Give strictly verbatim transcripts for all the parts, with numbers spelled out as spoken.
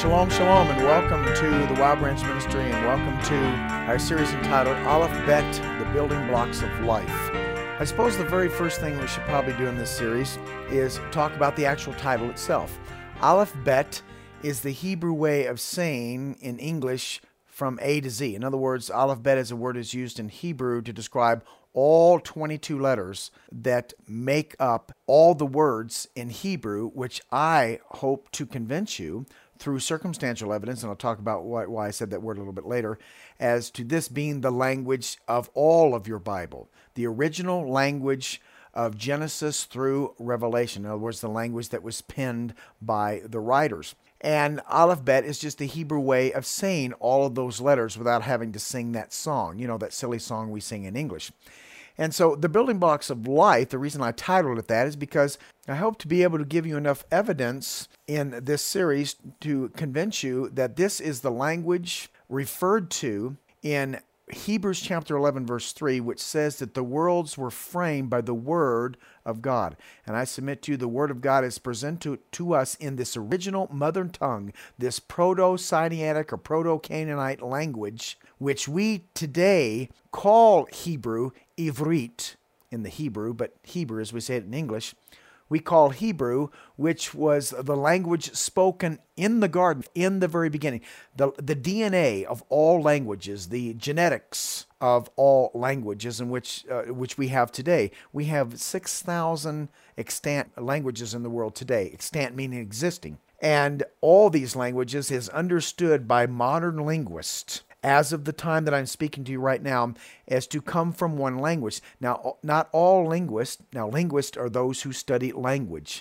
Shalom, shalom, and welcome to the Wild Branch Ministry, and welcome to our series entitled Aleph Bet, the Building Blocks of Life. I suppose the very first thing we should probably do in this series is talk about the actual title itself. Aleph Bet is the Hebrew way of saying in English from A to Z. In other words, Aleph Bet as a word is used in Hebrew to describe all twenty-two letters that make up all the words in Hebrew, which I hope to convince you through circumstantial evidence, and I'll talk about why, why I said that word a little bit later, as to this being the language of all of your Bible, the original language of Genesis through Revelation. In other words, the language that was penned by the writers. And Aleph Bet is just the Hebrew way of saying all of those letters without having to sing that song, you know, that silly song we sing in English. And so the building blocks of life, the reason I titled it that is because I hope to be able to give you enough evidence in this series to convince you that this is the language referred to in Hebrews chapter eleven, verse three, which says that the worlds were framed by the Word of God. And I submit to you, the Word of God is presented to, to us in this original mother tongue, this Proto-Sinaitic or Proto-Canaanite language, which we today call Hebrew, Ivrit in the Hebrew, but Hebrew as we say it in English. We call Hebrew, which was the language spoken in the garden in the very beginning. The, the D N A of all languages, the genetics of all languages in which uh, which we have today. We have six thousand extant languages in the world today, extant meaning existing. And all these languages is understood by modern linguists as of the time that I'm speaking to you right now, as to come from one language. Now, not all linguists, now linguists are those who study language.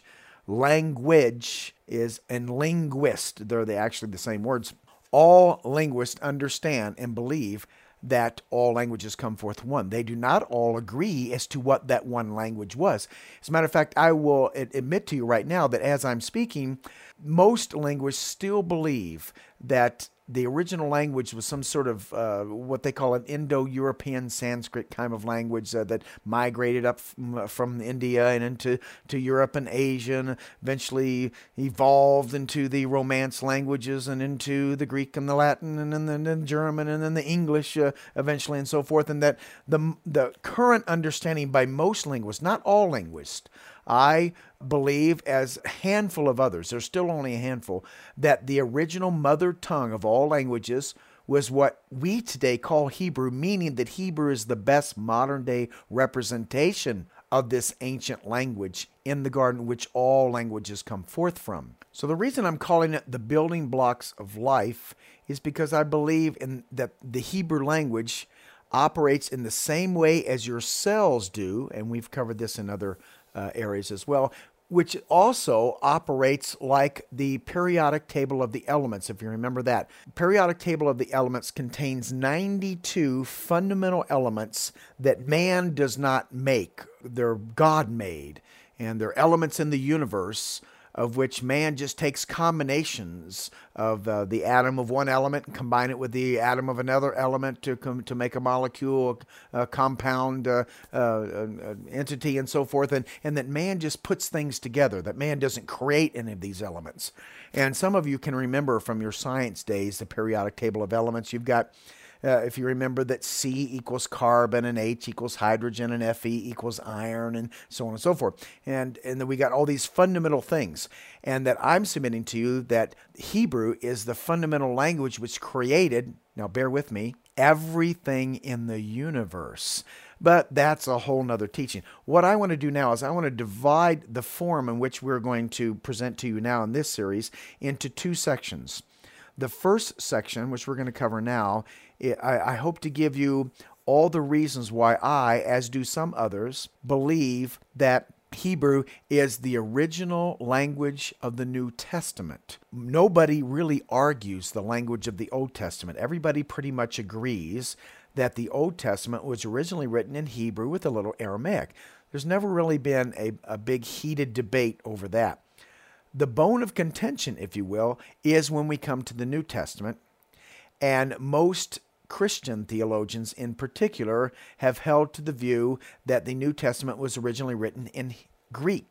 Language is, and linguist, they're the, actually the same words. All linguists understand and believe that all languages come forth one. They do not all agree as to what that one language was. As a matter of fact, I will admit to you right now that as I'm speaking, most linguists still believe that the original language was some sort of uh, what they call an Indo-European Sanskrit kind of language uh, that migrated up from, from India and into to Europe and Asia, and eventually evolved into the Romance languages and into the Greek and the Latin and then the, the German and then the English uh, eventually and so forth. And that the the current understanding by most linguists, not all linguists, I believe, as a handful of others, there's still only a handful, that the original mother tongue of all languages was what we today call Hebrew, meaning that Hebrew is the best modern day representation of this ancient language in the garden, which all languages come forth from. So the reason I'm calling it the building blocks of life is because I believe in that the Hebrew language operates in the same way as your cells do, and we've covered this in other uh, areas as well, which also operates like the periodic table of the elements, if you remember that. Periodic table of the elements contains ninety-two fundamental elements that man does not make. They're God-made, and they're elements in the universe of which man just takes combinations of uh, the atom of one element and combine it with the atom of another element to com- to make a molecule, a compound uh, uh, entity, and so forth. And, and that man just puts things together, that man doesn't create any of these elements. And some of you can remember from your science days the periodic table of elements. You've got Uh, if you remember that C equals carbon and H equals hydrogen and Fe equals iron and so on and so forth. And, and then we got all these fundamental things. And that I'm submitting to you that Hebrew is the fundamental language which created, now bear with me, everything in the universe. But that's a whole nother teaching. What I want to do now is I want to divide the form in which we're going to present to you now in this series into two sections. The first section, which we're going to cover now, I, I hope to give you all the reasons why I, as do some others, believe that Hebrew is the original language of the New Testament. Nobody really argues the language of the Old Testament. Everybody pretty much agrees that the Old Testament was originally written in Hebrew with a little Aramaic. There's never really been a, a big heated debate over that. The bone of contention, if you will, is when we come to the New Testament, and most Christian theologians in particular have held to the view that the New Testament was originally written in Greek.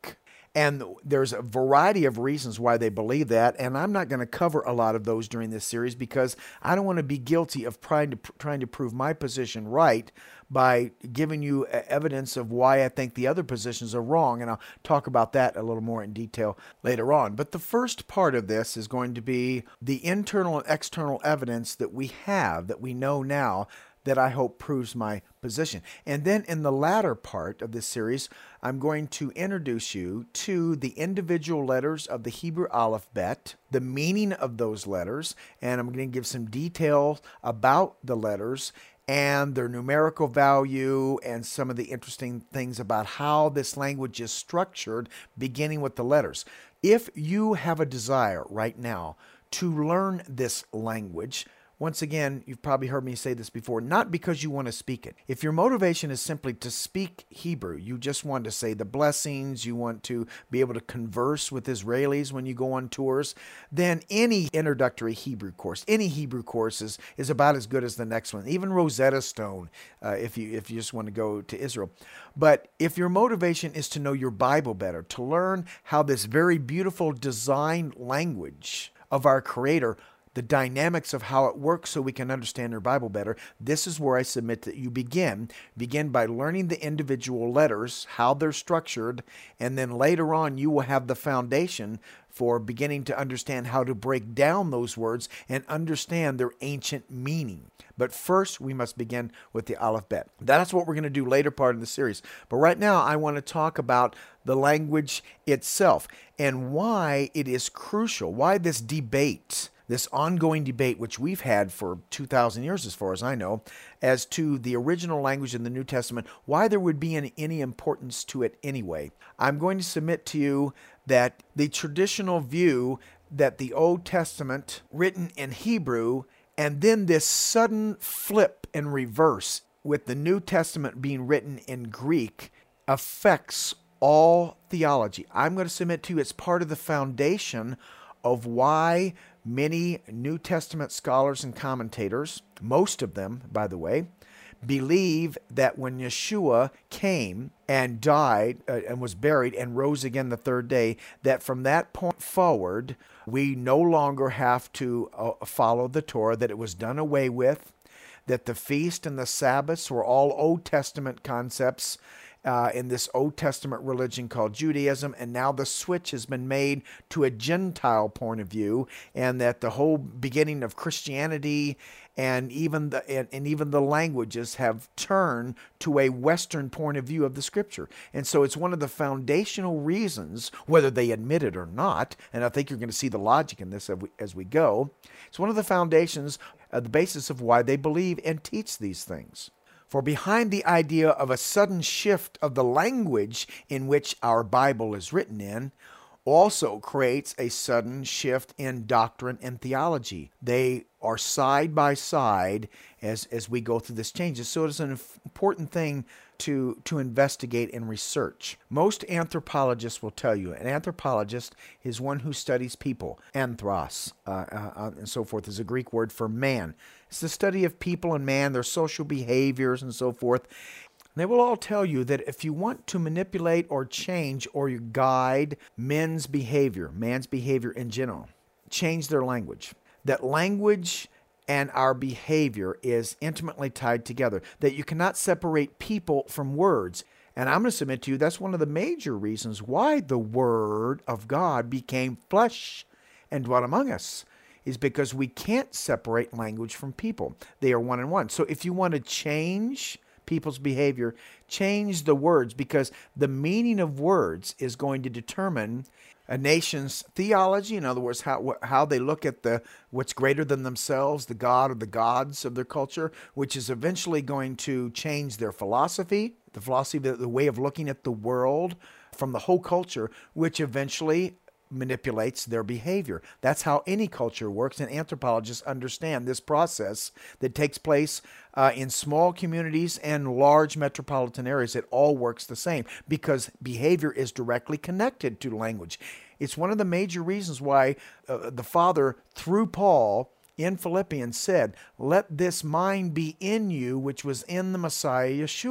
And there's a variety of reasons why they believe that, and I'm not going to cover a lot of those during this series because I don't want to be guilty of trying to trying to prove my position right by giving you evidence of why I think the other positions are wrong, and I'll talk about that a little more in detail later on. But the first part of this is going to be the internal and external evidence that we have, that we know now, that I hope proves my position. And then in the latter part of this series, I'm going to introduce you to the individual letters of the Hebrew alphabet, the meaning of those letters, and I'm going to give some detail about the letters and their numerical value and some of the interesting things about how this language is structured, beginning with the letters. If you have a desire right now to learn this language, once again, you've probably heard me say this before, not because you want to speak it. If your motivation is simply to speak Hebrew, you just want to say the blessings, you want to be able to converse with Israelis when you go on tours, then any introductory Hebrew course, any Hebrew course is, is about as good as the next one. Even Rosetta Stone, uh, if you if you just want to go to Israel. But if your motivation is to know your Bible better, to learn how this very beautiful design language of our Creator, the dynamics of how it works so we can understand our Bible better, this is where I submit that you begin. Begin by learning the individual letters, how they're structured, and then later on you will have the foundation for beginning to understand how to break down those words and understand their ancient meaning. But first, we must begin with the alphabet. That's what we're going to do later part of the series. But right now, I want to talk about the language itself and why it is crucial, why this debate, this ongoing debate, which we've had for two thousand years, as far as I know, as to the original language in the New Testament, why there would be any, any importance to it anyway. I'm going to submit to you that the traditional view that the Old Testament, written in Hebrew, and then this sudden flip and reverse with the New Testament being written in Greek, affects all theology. I'm going to submit to you it's part of the foundation of why many New Testament scholars and commentators, most of them, by the way, believe that when Yeshua came and died uh, and was buried and rose again the third day, that from that point forward, we no longer have to uh, follow the Torah, that it was done away with, that the feast and the Sabbaths were all Old Testament concepts Uh, in this Old Testament religion called Judaism, and now the switch has been made to a Gentile point of view, and that the whole beginning of Christianity and even the and, and even the languages have turned to a Western point of view of the Scripture. And so it's one of the foundational reasons, whether they admit it or not, and I think you're going to see the logic in this as we, as we go, it's one of the foundations, uh, the basis of why they believe and teach these things. For behind the idea of a sudden shift of the language in which our Bible is written in also creates a sudden shift in doctrine and theology. They are side by side as, as we go through this change. So it's an important thing to, to investigate and research. Most anthropologists will tell you, an anthropologist is one who studies people. Anthros, uh, uh, and so forth, is a Greek word for man. It's the study of people and man, their social behaviors and so forth. They will all tell you that if you want to manipulate or change or you guide men's behavior, man's behavior in general, change their language. That language and our behavior is intimately tied together, that you cannot separate people from words. And I'm going to submit to you that's one of the major reasons why the Word of God became flesh and dwelt among us, is because we can't separate language from people. They are one and one. So if you want to change people's behavior, change the words, because the meaning of words is going to determine a nation's theology. In other words, how how they look at the what's greater than themselves, the God or the gods of their culture, which is eventually going to change their philosophy, the philosophy, the, the way of looking at the world from the whole culture, which eventually manipulates their behavior. That's how any culture works, and anthropologists understand this process that takes place uh, in small communities and large metropolitan areas. It all works the same because behavior is directly connected to language. It's one of the major reasons why uh, the Father, through Paul, in Philippians said, "Let this mind be in you, which was in the Messiah Yeshua."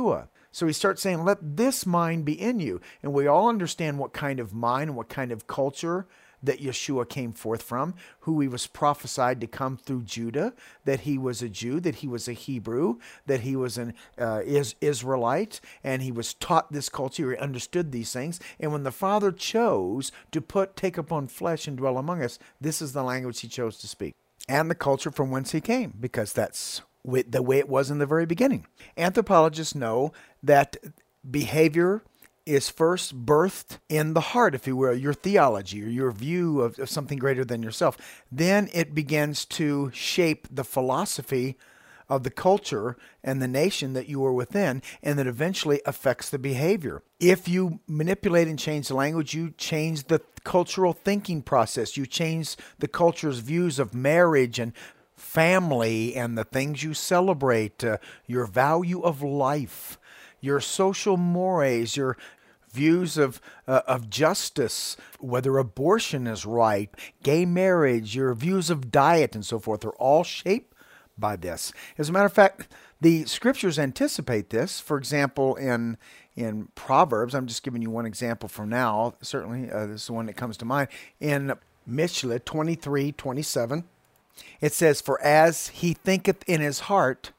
So he starts saying, let this mind be in you. And we all understand what kind of mind, what kind of culture that Yeshua came forth from, who he was prophesied to come through Judah, that he was a Jew, that he was a Hebrew, that he was an uh, is, Israelite, and he was taught this culture, he understood these things. And when the Father chose to put take upon flesh and dwell among us, this is the language he chose to speak. And the culture from whence he came, because that's the way it was in the very beginning. Anthropologists know that behavior is first birthed in the heart, if you will, your theology or your view of, of something greater than yourself. Then it begins to shape the philosophy of the culture and the nation that you are within, and that eventually affects the behavior. If you manipulate and change the language, you change the cultural thinking process. You change the culture's views of marriage and family and the things you celebrate, uh, your value of life, your social mores, your views of uh, of justice, whether abortion is right, gay marriage, your views of diet and so forth are all shaped by this. As a matter of fact, the scriptures anticipate this. For example, in in Proverbs, I'm just giving you one example for now. Certainly, uh, this is the one that comes to mind. In Mishle twenty-three twenty-seven, it says, "For as he thinketh in his heart,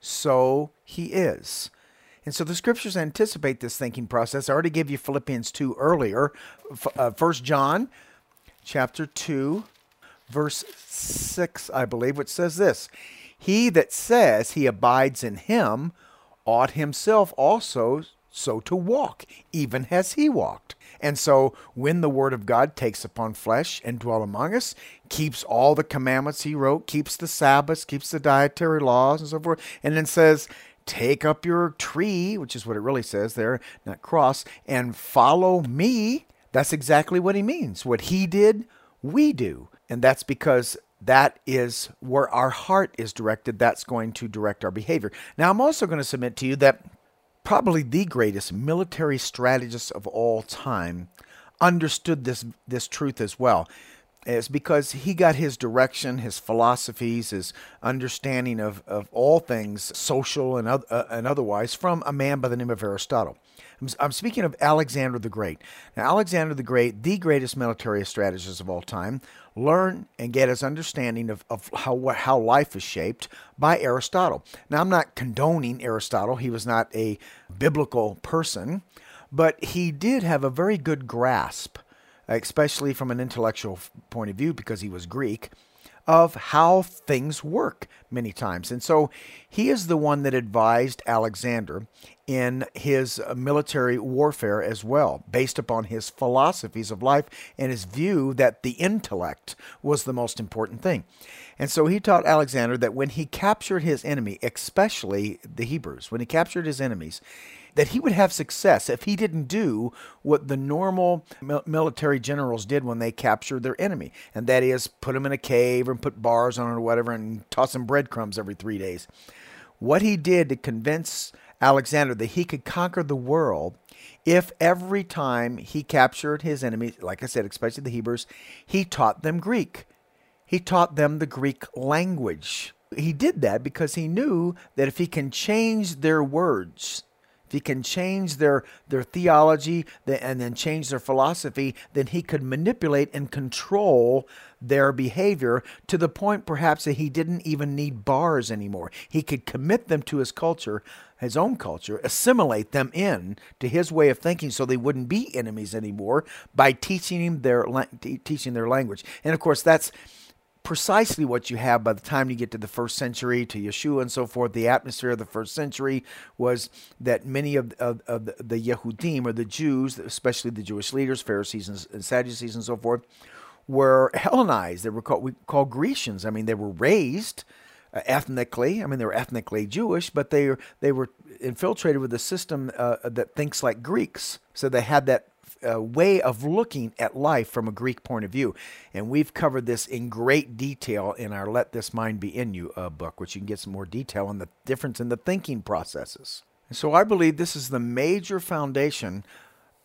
so he is." And so the scriptures anticipate this thinking process. I already gave you Philippians two earlier. Uh, First John chapter two, verse six, I believe, which says this: "He that says he abides in him ought himself also so to walk, even as he walked." And so when the word of God takes upon flesh and dwell among us, keeps all the commandments he wrote, keeps the Sabbaths, keeps the dietary laws and so forth, and then says, take up your tree, which is what it really says there, not cross, and follow me. That's exactly what he means. What he did, we do. And that's because that is where our heart is directed. That's going to direct our behavior. Now, I'm also going to submit to you that probably the greatest military strategist of all time understood this, this truth as well. It's because he got his direction, his philosophies, his understanding of, of all things social and, uh, and otherwise from a man by the name of Aristotle. I'm, I'm speaking of Alexander the Great. Now, Alexander the Great, the greatest military strategist of all time, learned and get his understanding of, of how, how life is shaped by Aristotle. Now, I'm not condoning Aristotle. He was not a biblical person, but he did have a very good grasp, especially from an intellectual point of view, because he was Greek, of how things work many times. And so he is the one that advised Alexander in his military warfare as well, based upon his philosophies of life and his view that the intellect was the most important thing. And so he taught Alexander that when he captured his enemy, especially the Hebrews, when he captured his enemies, that he would have success if he didn't do what the normal military generals did when they captured their enemy. And that is put him in a cave and put bars on it or whatever and toss him breadcrumbs every three days. What he did to convince Alexander that he could conquer the world if every time he captured his enemy, like I said, especially the Hebrews, he taught them Greek. He taught them the Greek language. He did that because he knew that if he can change their words, if he can change their, their theology and then change their philosophy, then he could manipulate and control their behavior to the point perhaps that he didn't even need bars anymore. He could commit them to his culture, his own culture, assimilate them in to his way of thinking so they wouldn't be enemies anymore by teaching him their, teaching their language. And of course, that's precisely what you have by the time you get to the first century, to Yeshua and so forth. The atmosphere of the first century was that many of, of, of the, the Yehudim, or the Jews, especially the Jewish leaders, Pharisees and, and Sadducees and so forth, were Hellenized. They were called, we call Grecians. I mean, they were raised uh, ethnically. I mean, they were ethnically Jewish, but they, they were infiltrated with a system uh, that thinks like Greeks. So they had that a way of looking at life from a Greek point of view. And we've covered this in great detail in our Let This Mind Be In You uh, book, which you can get some more detail on the difference in the thinking processes. And so I believe this is the major foundation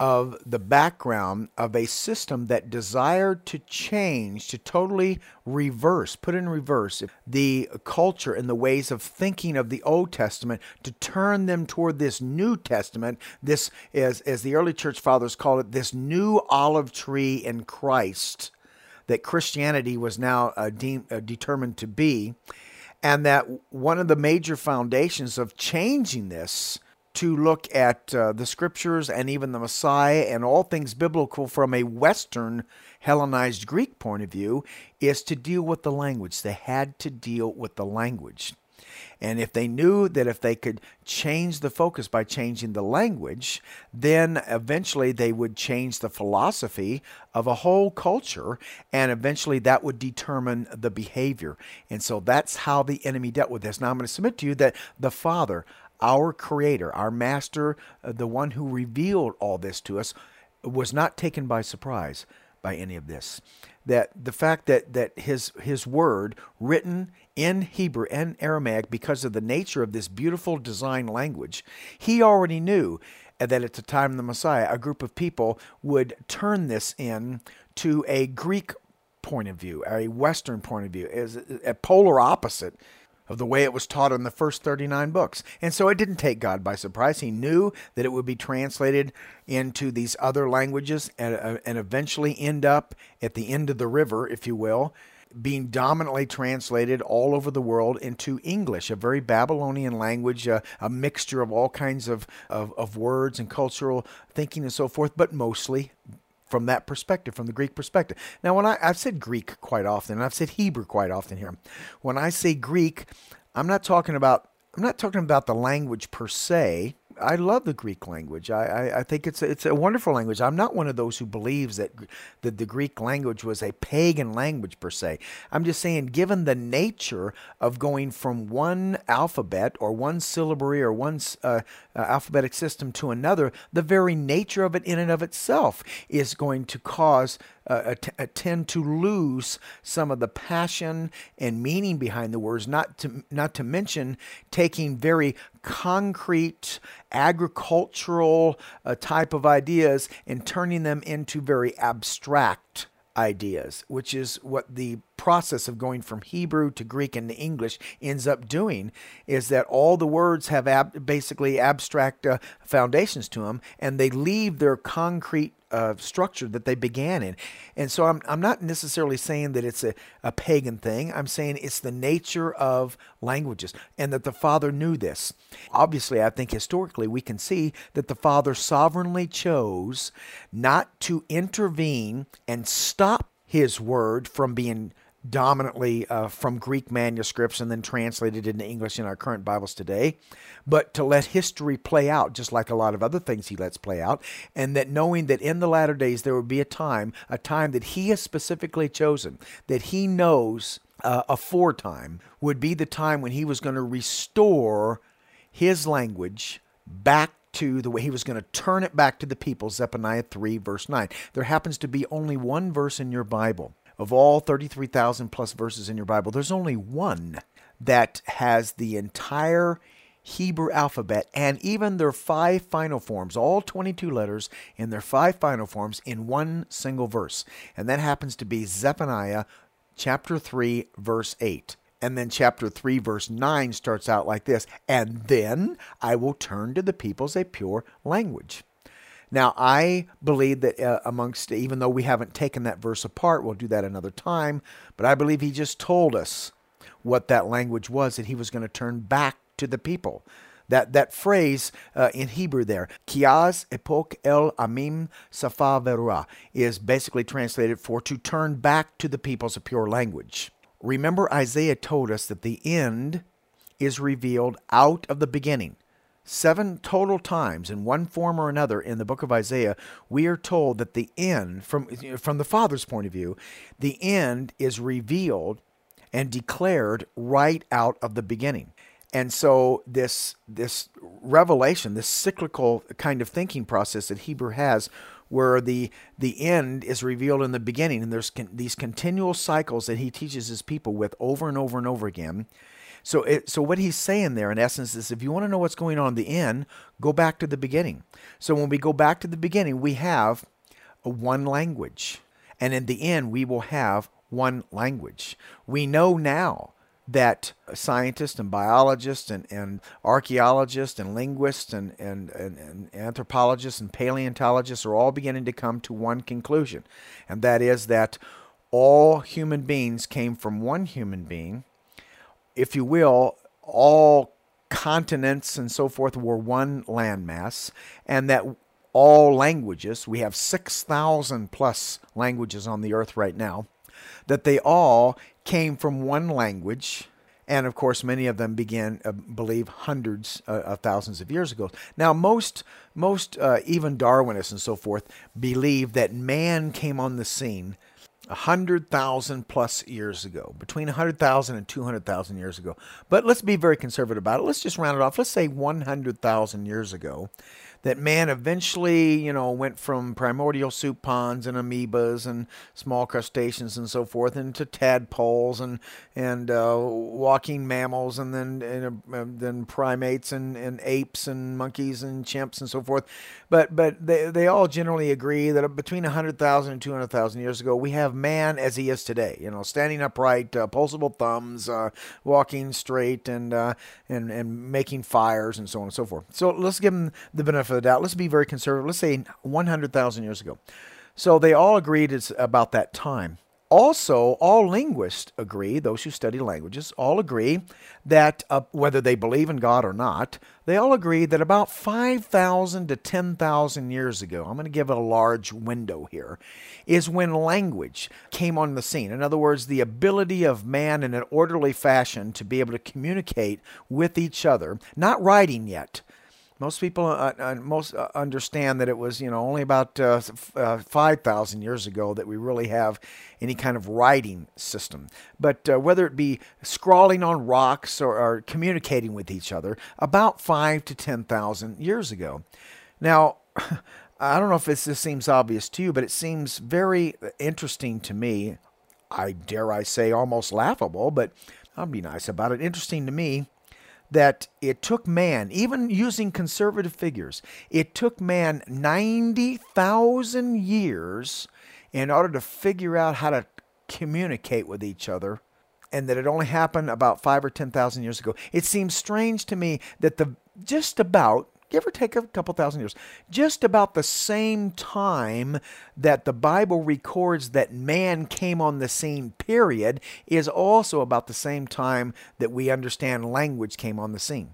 of the background of a system that desired to change, to totally reverse, put in reverse the culture and the ways of thinking of the Old Testament, to turn them toward this New Testament, this, as, as the early church fathers called it, this new olive tree in Christ that Christianity was now uh, de- uh, determined to be. And that one of the major foundations of changing this to look at uh, the scriptures and even the Messiah and all things biblical from a Western Hellenized Greek point of view is to deal with the language. They had to deal with the language. And if they knew that if they could change the focus by changing the language, then eventually they would change the philosophy of a whole culture, and eventually that would determine the behavior. And so that's how the enemy dealt with this. Now I'm going to submit to you that the Father, our Creator, our Master, uh, the one who revealed all this to us, was not taken by surprise by any of this. That the fact that, that his his word, written in Hebrew and Aramaic because of the nature of this beautiful design language, he already knew that at the time of the Messiah, a group of people would turn this in to a Greek point of view, a Western point of view, as a polar opposite of the way it was taught in the first thirty-nine books. And so it didn't take God by surprise. He knew that it would be translated into these other languages and, and eventually end up at the end of the river, if you will, being dominantly translated all over the world into English, a very Babylonian language, a, a mixture of all kinds of, of, of words and cultural thinking and so forth, but mostly from that perspective, from the Greek perspective. Now, when I, I've said Greek quite often, and I've said Hebrew quite often here. When I say Greek, I'm not talking about I'm not talking about the language per se. I love the Greek language. I, I, I think it's a, it's a wonderful language. I'm not one of those who believes that, that the Greek language was a pagan language per se. I'm just saying, given the nature of going from one alphabet or one syllabary or one uh, uh, alphabetic system to another, the very nature of it in and of itself is going to cause Uh, a, a tend to lose some of the passion and meaning behind the words, not to not to mention taking very concrete agricultural uh, type of ideas and turning them into very abstract ideas, which is what the process of going from Hebrew to Greek and to English ends up doing, is that all the words have ab- basically abstract uh, foundations to them, and they leave their concrete Uh, structure that they began in. And so I'm I'm not necessarily saying that it's a, a pagan thing. I'm saying it's the nature of languages, and that the Father knew this. Obviously, I think historically we can see that the Father sovereignly chose not to intervene and stop his word from being dominantly uh, from Greek manuscripts and then translated into English in our current Bibles today, but to let history play out, just like a lot of other things he lets play out, and that knowing that in the latter days there would be a time, a time that he has specifically chosen, that he knows uh, aforetime would be the time when he was going to restore his language back to the way he was going to turn it back to the people, Zephaniah three, verse nine. There happens to be only one verse in your Bible. Of all thirty-three thousand plus verses in your Bible, there's only one that has the entire Hebrew alphabet and even their five final forms, all twenty-two letters in their five final forms in one single verse. And that happens to be Zephaniah chapter three, verse eight. And then chapter three, verse nine starts out like this: "And then I will turn to the peoples a pure language." Now, I believe that uh, amongst, even though we haven't taken that verse apart, we'll do that another time, but I believe he just told us what that language was, that he was going to turn back to the people. That that phrase uh, in Hebrew there, Kiaz epok el amim safa verua, is basically translated for to turn back to the peoples a pure language. Remember, Isaiah told us that the end is revealed out of the beginning. Seven total times in one form or another in the book of Isaiah, we are told that the end, from, from the Father's point of view, the end is revealed and declared right out of the beginning. And so this, this revelation, this cyclical kind of thinking process that Hebrew has, where the the end is revealed in the beginning, and there's con- these continual cycles that he teaches his people with over and over and over again, So, it, so what he's saying there, in essence, is if you want to know what's going on in the end, go back to the beginning. So when we go back to the beginning, we have a one language. And in the end, we will have one language. We know now that scientists and biologists and, and archaeologists and linguists and, and, and, and anthropologists and paleontologists are all beginning to come to one conclusion. And that is that all human beings came from one human being. If you will, all continents and so forth were one landmass, and that all languages, we have six thousand plus languages on the earth right now, that they all came from one language. And of course, many of them began, uh, believe, hundreds uh, of thousands of years ago. Now, most, most uh, even Darwinists and so forth, believe that man came on the scene one hundred thousand plus years ago, between one hundred thousand and two hundred thousand years ago. But let's be very conservative about it. Let's just round it off. Let's say one hundred thousand years ago, that man eventually, you know, went from primordial soup ponds and amoebas and small crustaceans and so forth into tadpoles and and uh, walking mammals, and then and, uh, then primates and, and apes and monkeys and chimps and so forth. But but they they all generally agree that between one hundred thousand and two hundred thousand years ago, we have man as he is today. You know, standing upright, uh, pulsable thumbs, uh, walking straight, and uh, and and making fires and so on and so forth. So let's give them the benefit of the doubt. Let's be very conservative. Let's say one hundred thousand years ago. So they all agreed it's about that time. Also, all linguists agree, those who study languages, all agree that uh, whether they believe in God or not, they all agree that about five thousand to ten thousand years ago, I'm going to give it a large window here, is when language came on the scene. In other words, the ability of man in an orderly fashion to be able to communicate with each other, not writing yet. Most people uh, uh, most uh, understand that it was, you know, only about uh, uh, five thousand years ago that we really have any kind of writing system. But uh, whether it be scrawling on rocks or, or communicating with each other, about five to ten thousand years ago. Now, I don't know if this, this seems obvious to you, but it seems very interesting to me. I dare I say almost laughable, but I'll be nice about it. Interesting to me that it took man, even using conservative figures, it took man ninety thousand years in order to figure out how to communicate with each other, and that it only happened about five or ten thousand years ago. It seems strange to me that the just about, give or take a couple thousand years, just about the same time that the Bible records that man came on the scene, period, is also about the same time that we understand language came on the scene.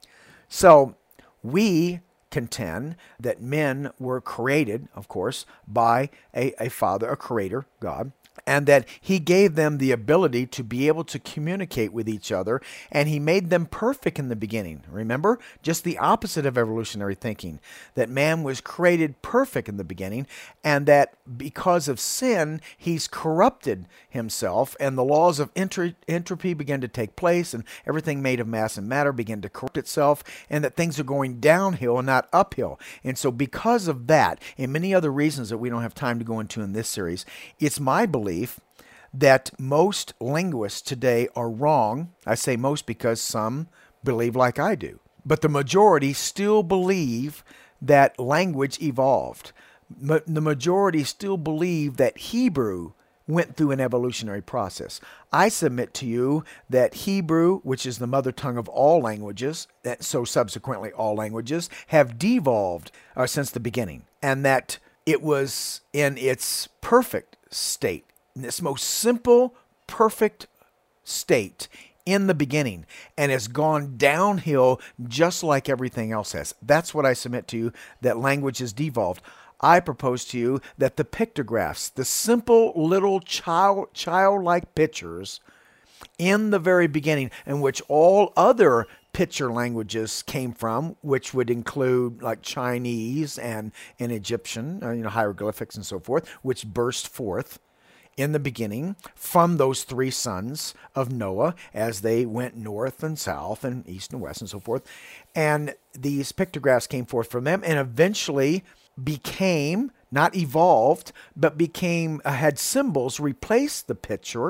So we contend that men were created, of course, by a, a father, a creator, God, and that he gave them the ability to be able to communicate with each other, and he made them perfect in the beginning. Remember? Just the opposite of evolutionary thinking, that man was created perfect in the beginning, and that because of sin, he's corrupted himself, and the laws of entry, entropy began to take place, and everything made of mass and matter began to corrupt itself, and that things are going downhill and not uphill. And so because of that, and many other reasons that we don't have time to go into in this series, it's my belief belief that most linguists today are wrong. I say most because some believe like I do. But the majority still believe that language evolved. Ma- the majority still believe that Hebrew went through an evolutionary process. I submit to you that Hebrew, which is the mother tongue of all languages, that so subsequently all languages, have devolved uh, since the beginning, and that it was in its perfect state, in this most simple, perfect state in the beginning, and has gone downhill just like everything else has. That's what I submit to you, that language has devolved. I propose to you that the pictographs, the simple little child, childlike pictures in the very beginning, in which all other picture languages came from, which would include like Chinese and, and Egyptian, uh, you know, hieroglyphics and so forth, which burst forth in the beginning from those three sons of Noah as they went north and south and east and west and so forth. And these pictographs came forth from them and eventually became, not evolved, but became, uh, had symbols replace the pictures.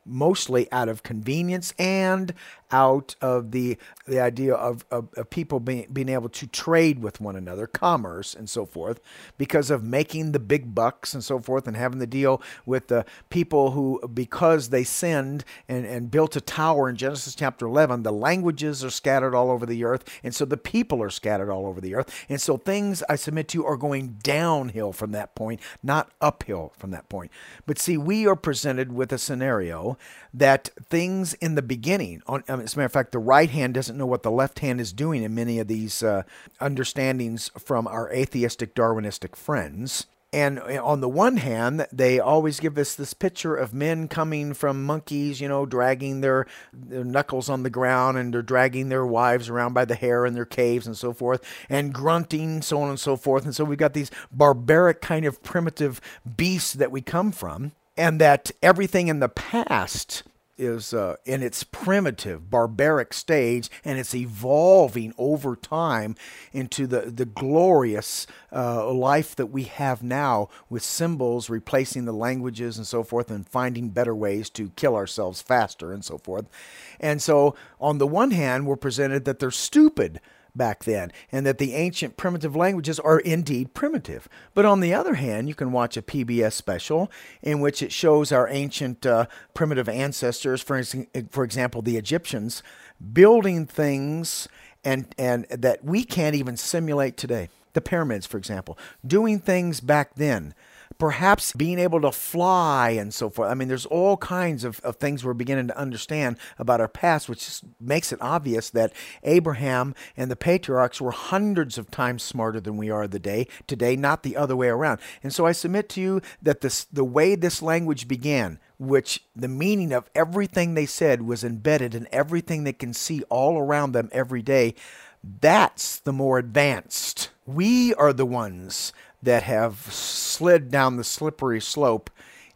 mostly out of convenience and out of the the idea of, of, of people being, being able to trade with one another, commerce and so forth, because of making the big bucks and so forth, and having to deal with the people who, because they sinned and, and built a tower in Genesis chapter eleven, the languages are scattered all over the earth, and so the people are scattered all over the earth. And so things, I submit to you, are going downhill from that point, not uphill from that point. But see, we are presented with a scenario that things in the beginning, on, as a matter of fact, the right hand doesn't know what the left hand is doing in many of these uh, understandings from our atheistic, Darwinistic friends. And on the one hand, they always give us this picture of men coming from monkeys, you know, dragging their, their knuckles on the ground, and they're dragging their wives around by the hair in their caves and so forth, and grunting, so on and so forth. And so we've got these barbaric kind of primitive beasts that we come from, and that everything in the past is uh, in its primitive, barbaric stage, and it's evolving over time into the, the glorious uh, life that we have now, with symbols replacing the languages and so forth, and finding better ways to kill ourselves faster and so forth. And so, on the one hand, we're presented that they're stupid back then, and that the ancient primitive languages are indeed primitive. But on the other hand, you can watch a P B S special in which it shows our ancient uh, primitive ancestors, for, for example, the Egyptians, building things and, and that we can't even simulate today. The pyramids, for example, doing things back then. Perhaps being able to fly and so forth. I mean, there's all kinds of, of things we're beginning to understand about our past, which makes it obvious that Abraham and the patriarchs were hundreds of times smarter than we are the day, today, not the other way around. And so I submit to you that this, the way this language began, which the meaning of everything they said was embedded in everything they can see all around them every day, that's the more advanced. We are the ones that have slid down the slippery slope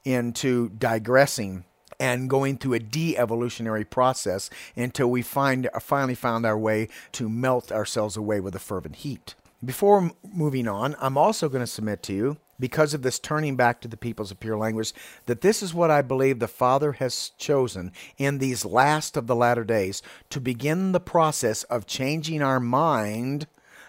into digressing and going through a de-evolutionary process until we find finally found our way to melt ourselves away with a fervent heat. Before moving on, I'm also going to submit to you, because of this turning back to the peoples of pure language, that this is what I believe the Father has chosen in these last of the latter days, to begin the process of changing our mind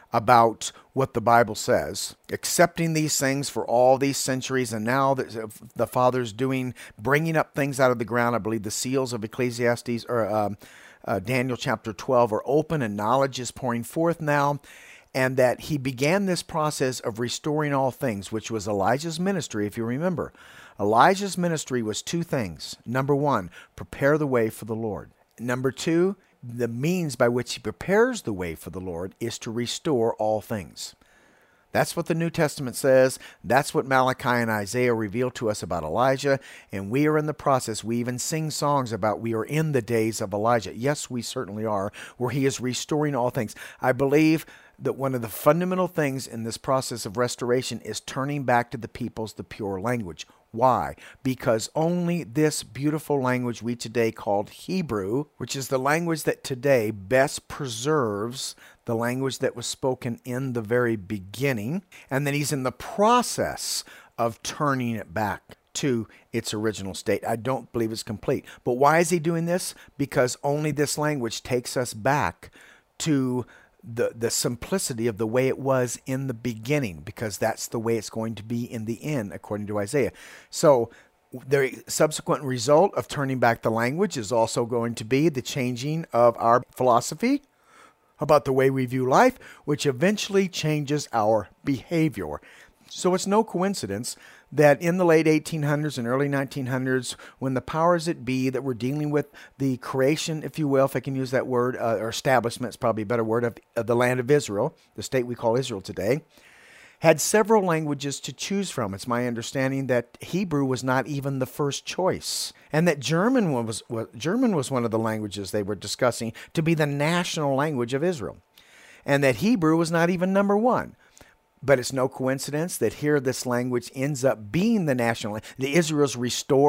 about what the Bible says, accepting these things for all these centuries, and now that the Father's doing, bringing up things out of the ground. I believe the seals of Ecclesiastes or um, uh, Daniel chapter twelve are open, and knowledge is pouring forth now, and that he began this process of restoring all things, which was Elijah's ministry, if you remember. Elijah's ministry was two things. Number one, prepare the way for the Lord. Number two, the means by which he prepares the way for the Lord is to restore all things. That's what the New Testament says. That's what Malachi and Isaiah reveal to us about Elijah. And we are in the process. We even sing songs about we are in the days of Elijah. Yes, we certainly are, where he is restoring all things. I believe that one of the fundamental things in this process of restoration is turning back to the peoples the pure language. Why? Because only this beautiful language we today called Hebrew, which is the language that today best preserves the language that was spoken in the very beginning, and then he's in the process of turning it back to its original state. I don't believe it's complete. But why is he doing this? Because only this language takes us back to the the simplicity of the way it was in the beginning, because that's the way it's going to be in the end, according to Isaiah. So the subsequent result of turning back the language is also going to be the changing of our philosophy about the way we view life, which eventually changes our behavior. So it's no coincidence that in the late eighteen hundreds and early nineteen hundreds, when the powers that be that were dealing with the creation, if you will, if I can use that word, uh, or establishment is probably a better word, of, of the land of Israel, the state we call Israel today, had several languages to choose from. It's my understanding that Hebrew was not even the first choice, and that German was, was German was one of the languages they were discussing to be the national language of Israel, and that Hebrew was not even number one. But it's no coincidence that here this language ends up being the national language. The Israel's restored,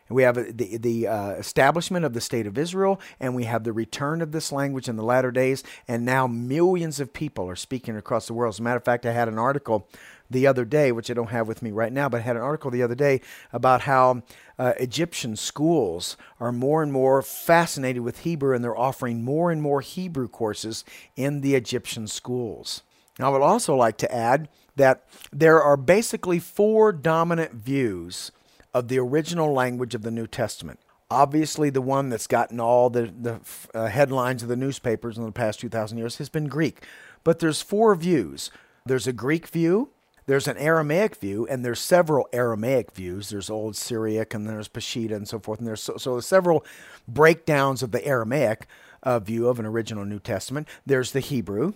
And we have the, the uh, establishment of the state of Israel, and we have the return of this language in the latter days, and now millions of people are speaking across the world. As a matter of fact, I had an article the other day, which I don't have with me right now, but I had an article the other day about how uh, Egyptian schools are more and more fascinated with Hebrew, and they're offering more and more Hebrew courses in the Egyptian schools. Now, I would also like to add that there are basically four dominant views of the original language of the New Testament. Obviously, the one that's gotten all the, the uh, headlines of the newspapers in the past two thousand years has been Greek. But there's four views. There's a Greek view, there's an Aramaic view, and there's several Aramaic views. There's Old Syriac, and there's Peshitta, and so forth. And there's so, so there's several breakdowns of the Aramaic uh, view of an original New Testament. There's the Hebrew,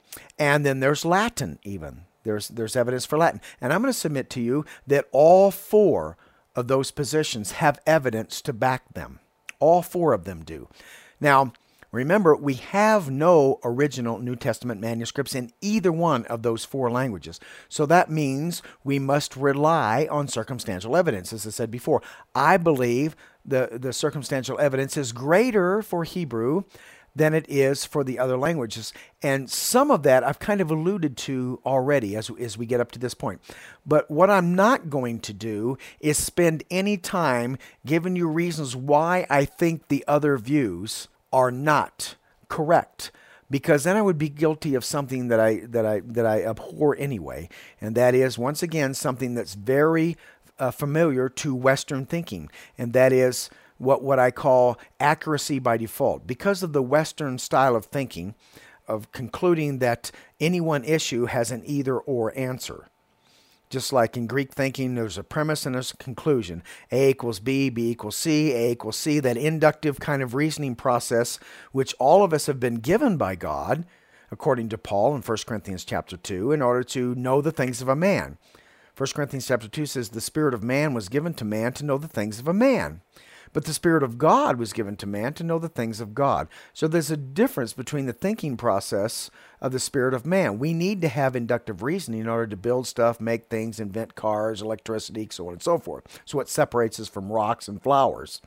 and then there's Latin even. There's, there's evidence for Latin. And I'm going to submit to you that all four of those positions have evidence to back them. All four of them do. Now, remember, we have no original New Testament manuscripts in either one of those four languages. So that means we must rely on circumstantial evidence. As I said before, I believe the, the circumstantial evidence is greater for Hebrew than it is for the other languages. And some of that I've kind of alluded to already as, as we get up to this point. But what I'm not going to do is spend any time giving you reasons why I think the other views are not correct, because then I would be guilty of something that I that I that I abhor anyway, and that is, once again, something that's very uh, familiar to Western thinking, and that is what what I call accuracy by default. Because of the Western style of thinking, of concluding that any one issue has an either-or answer. Just like in Greek thinking, there's a premise and there's a conclusion. A equals B, B equals C, A equals C, that inductive kind of reasoning process, which all of us have been given by God, according to Paul in First Corinthians chapter two, in order to know the things of a man. First Corinthians chapter two says, the spirit of man was given to man to know the things of a man. But the Spirit of God was given to man to know the things of God. So there's a difference between the thinking process of the Spirit of man. We need to have inductive reasoning in order to build stuff, make things, invent cars, electricity, so on and so forth. So what separates us from rocks and flowers.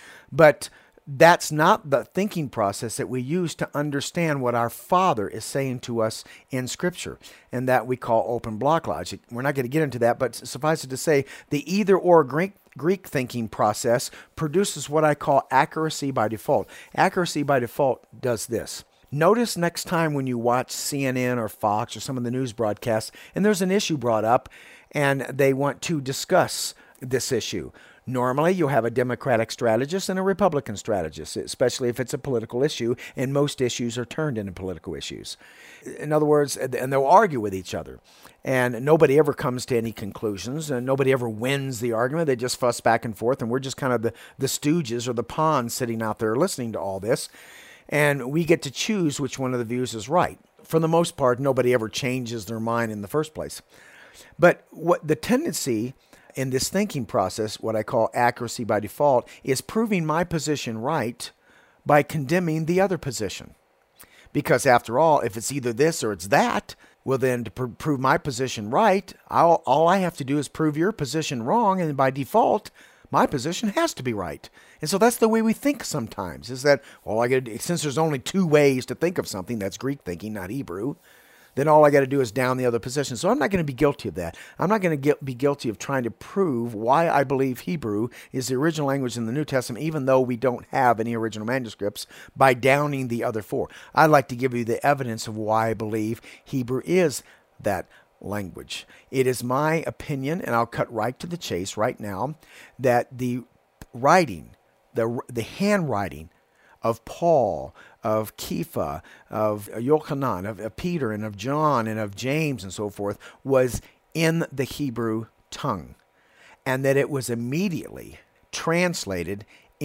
But that's not the thinking process that we use to understand what our Father is saying to us in Scripture, and that we call open block logic. We're not going to get into that, but suffice it to say, the either-or Greek Greek thinking process produces what I call accuracy by default. Accuracy by default does this. Notice next time when you watch C N N or Fox or some of the news broadcasts, and there's an issue brought up, and they want to discuss this issue. Normally, you'll have a Democratic strategist and a Republican strategist, especially if it's a political issue, and most issues are turned into political issues. In other words, and they'll argue with each other. And nobody ever comes to any conclusions, and nobody ever wins the argument. They just fuss back and forth, and we're just kind of the, the stooges or the pawns sitting out there listening to all this. And we get to choose which one of the views is right. For the most part, nobody ever changes their mind in the first place. But what the tendency in this thinking process, what I call accuracy by default, is proving my position right by condemning the other position. Because after all, if it's either this or it's that, well then to pr- prove my position right, I'll, all I have to do is prove your position wrong, and by default, my position has to be right. And so that's the way we think sometimes, is that, well, I gotta, since there's only two ways to think of something, that's Greek thinking, not Hebrew, then all I got to do is down the other position. So I'm not going to be guilty of that. I'm not going to be guilty of trying to prove why I believe Hebrew is the original language in the New Testament, even though we don't have any original manuscripts, by downing the other four. I'd like to give you the evidence of why I believe Hebrew is that language. It is my opinion, and I'll cut right to the chase right now, that the writing, the, the handwriting of Paul, of Kepha, of Yochanan, of, of Peter, and of John, and of James, and so forth, was in the Hebrew tongue, and that it was immediately translated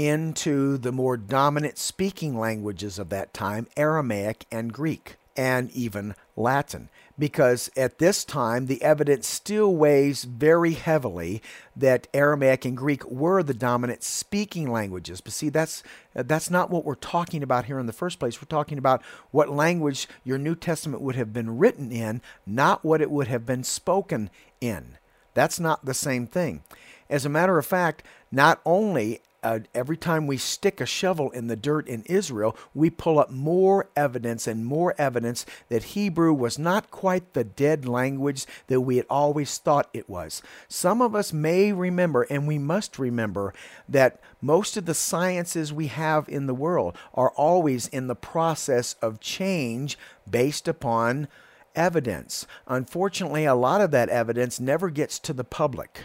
into the more dominant speaking languages of that time, Aramaic and Greek, and even Latin. Because at this time, the evidence still weighs very heavily that Aramaic and Greek were the dominant speaking languages. But see, that's that's not what we're talking about here in the first place. We're talking about what language your New Testament would have been written in, not what it would have been spoken in. That's not the same thing. As a matter of fact, not only uh, every time we stick a shovel in the dirt in Israel, we pull up more evidence and more evidence that Hebrew was not quite the dead language that we had always thought it was. Some of us may remember, and we must remember, that most of the sciences we have in the world are always in the process of change based upon evidence. Unfortunately, a lot of that evidence never gets to the public.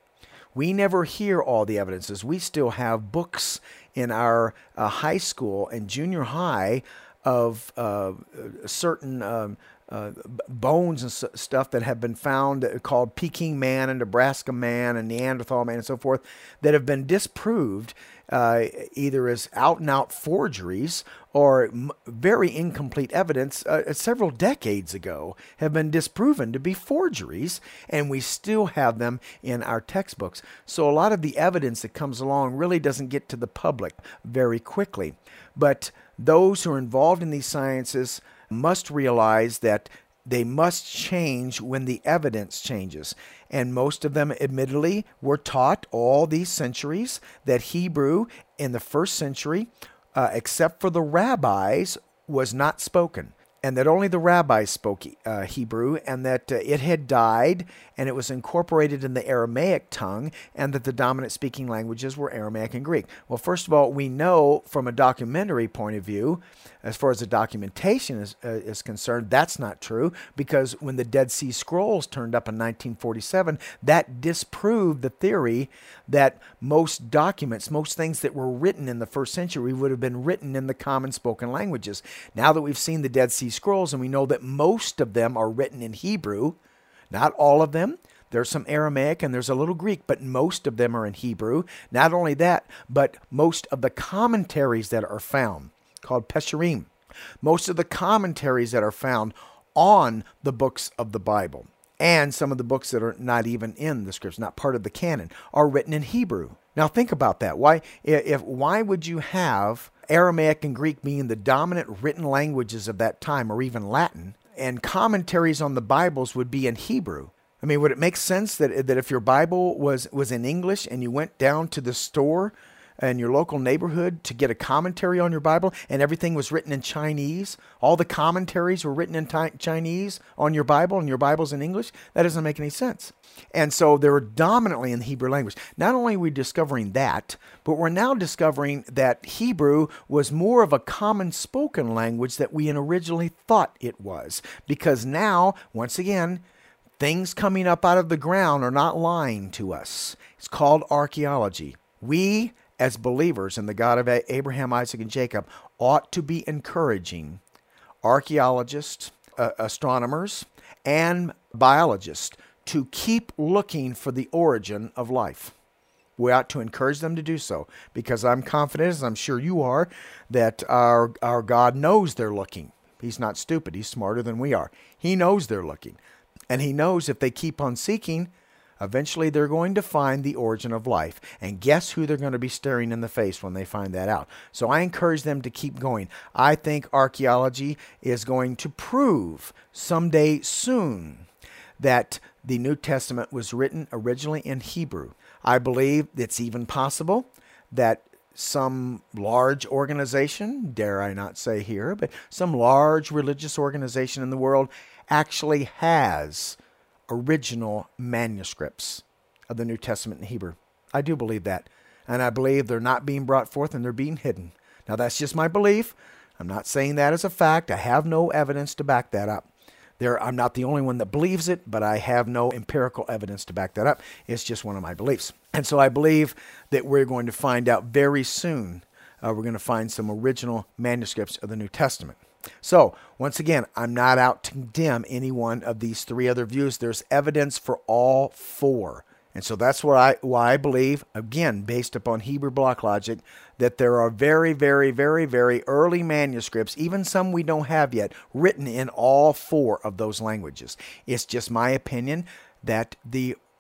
We never hear all the evidences. We still have books in our uh, high school and junior high of uh, certain um, uh, bones and s- stuff that have been found called Peking man and Nebraska man and Neanderthal man and so forth that have been disproved uh, either as out-and-out forgeries or m- very incomplete evidence uh, several decades ago have been disproven to be forgeries, and we still have them in our textbooks. So a lot of the evidence that comes along really doesn't get to the public very quickly. But those who are involved in these sciences must realize that they must change when the evidence changes. And most of them, admittedly, were taught all these centuries that Hebrew in the first century, uh, except for the rabbis, was not spoken. And that only the rabbis spoke uh, Hebrew, and that uh, it had died, and it was incorporated in the Aramaic tongue, and that the dominant speaking languages were Aramaic and Greek. Well, first of all, we know from a documentary point of view, as far as the documentation is, uh, is concerned, that's not true, because when the Dead Sea Scrolls turned up in nineteen forty-seven, that disproved the theory that most documents, most things that were written in the first century would have been written in the common spoken languages. Now that we've seen the Dead Sea Scrolls, and we know that most of them are written in Hebrew, not all of them. There's some Aramaic and there's a little Greek, but most of them are in Hebrew. Not only that, but most of the commentaries that are found, called Pesharim, most of the commentaries that are found on the books of the Bible, and some of the books that are not even in the scripts, not part of the canon, are written in Hebrew. Now think about that. Why, if, why would you have Aramaic and Greek being the dominant written languages of that time, or even Latin, and commentaries on the Bibles would be in Hebrew? I mean, would it make sense that that if your Bible was, was in English and you went down to the store in your local neighborhood to get a commentary on your Bible and everything was written in Chinese, all the commentaries were written in ti- Chinese on your Bible and your Bible's in English? That doesn't make any sense. And so they were dominantly in the Hebrew language. Not only are we discovering that, but we're now discovering that Hebrew was more of a common spoken language that we originally thought it was. Because now, once again, things coming up out of the ground are not lying to us. It's called archaeology. We, as believers in the God of Abraham, Isaac, and Jacob, ought to be encouraging archaeologists, uh, astronomers, and biologists to keep looking for the origin of life. We ought to encourage them to do so, because I'm confident, as I'm sure you are, that our, our God knows they're looking. He's not stupid. He's smarter than we are. He knows they're looking. And he knows if they keep on seeking, eventually they're going to find the origin of life. And guess who they're going to be staring in the face when they find that out? So I encourage them to keep going. I think archaeology is going to prove someday soon that the New Testament was written originally in Hebrew. I believe it's even possible that some large organization, dare I not say here, but some large religious organization in the world actually has original manuscripts of the New Testament in Hebrew. I do believe that. And I believe they're not being brought forth and they're being hidden. Now that's just my belief. I'm not saying that as a fact. I have no evidence to back that up. There, I'm not the only one that believes it, but I have no empirical evidence to back that up. It's just one of my beliefs. And so I believe that we're going to find out very soon. Uh, we're going to find some original manuscripts of the New Testament. So, once again, I'm not out to condemn any one of these three other views. There's evidence for all four. And so that's what I, why I believe, again, based upon Hebrew block logic, that there are very, very, very, very early manuscripts, even some we don't have yet, written in all four of those languages. It's just my opinion that the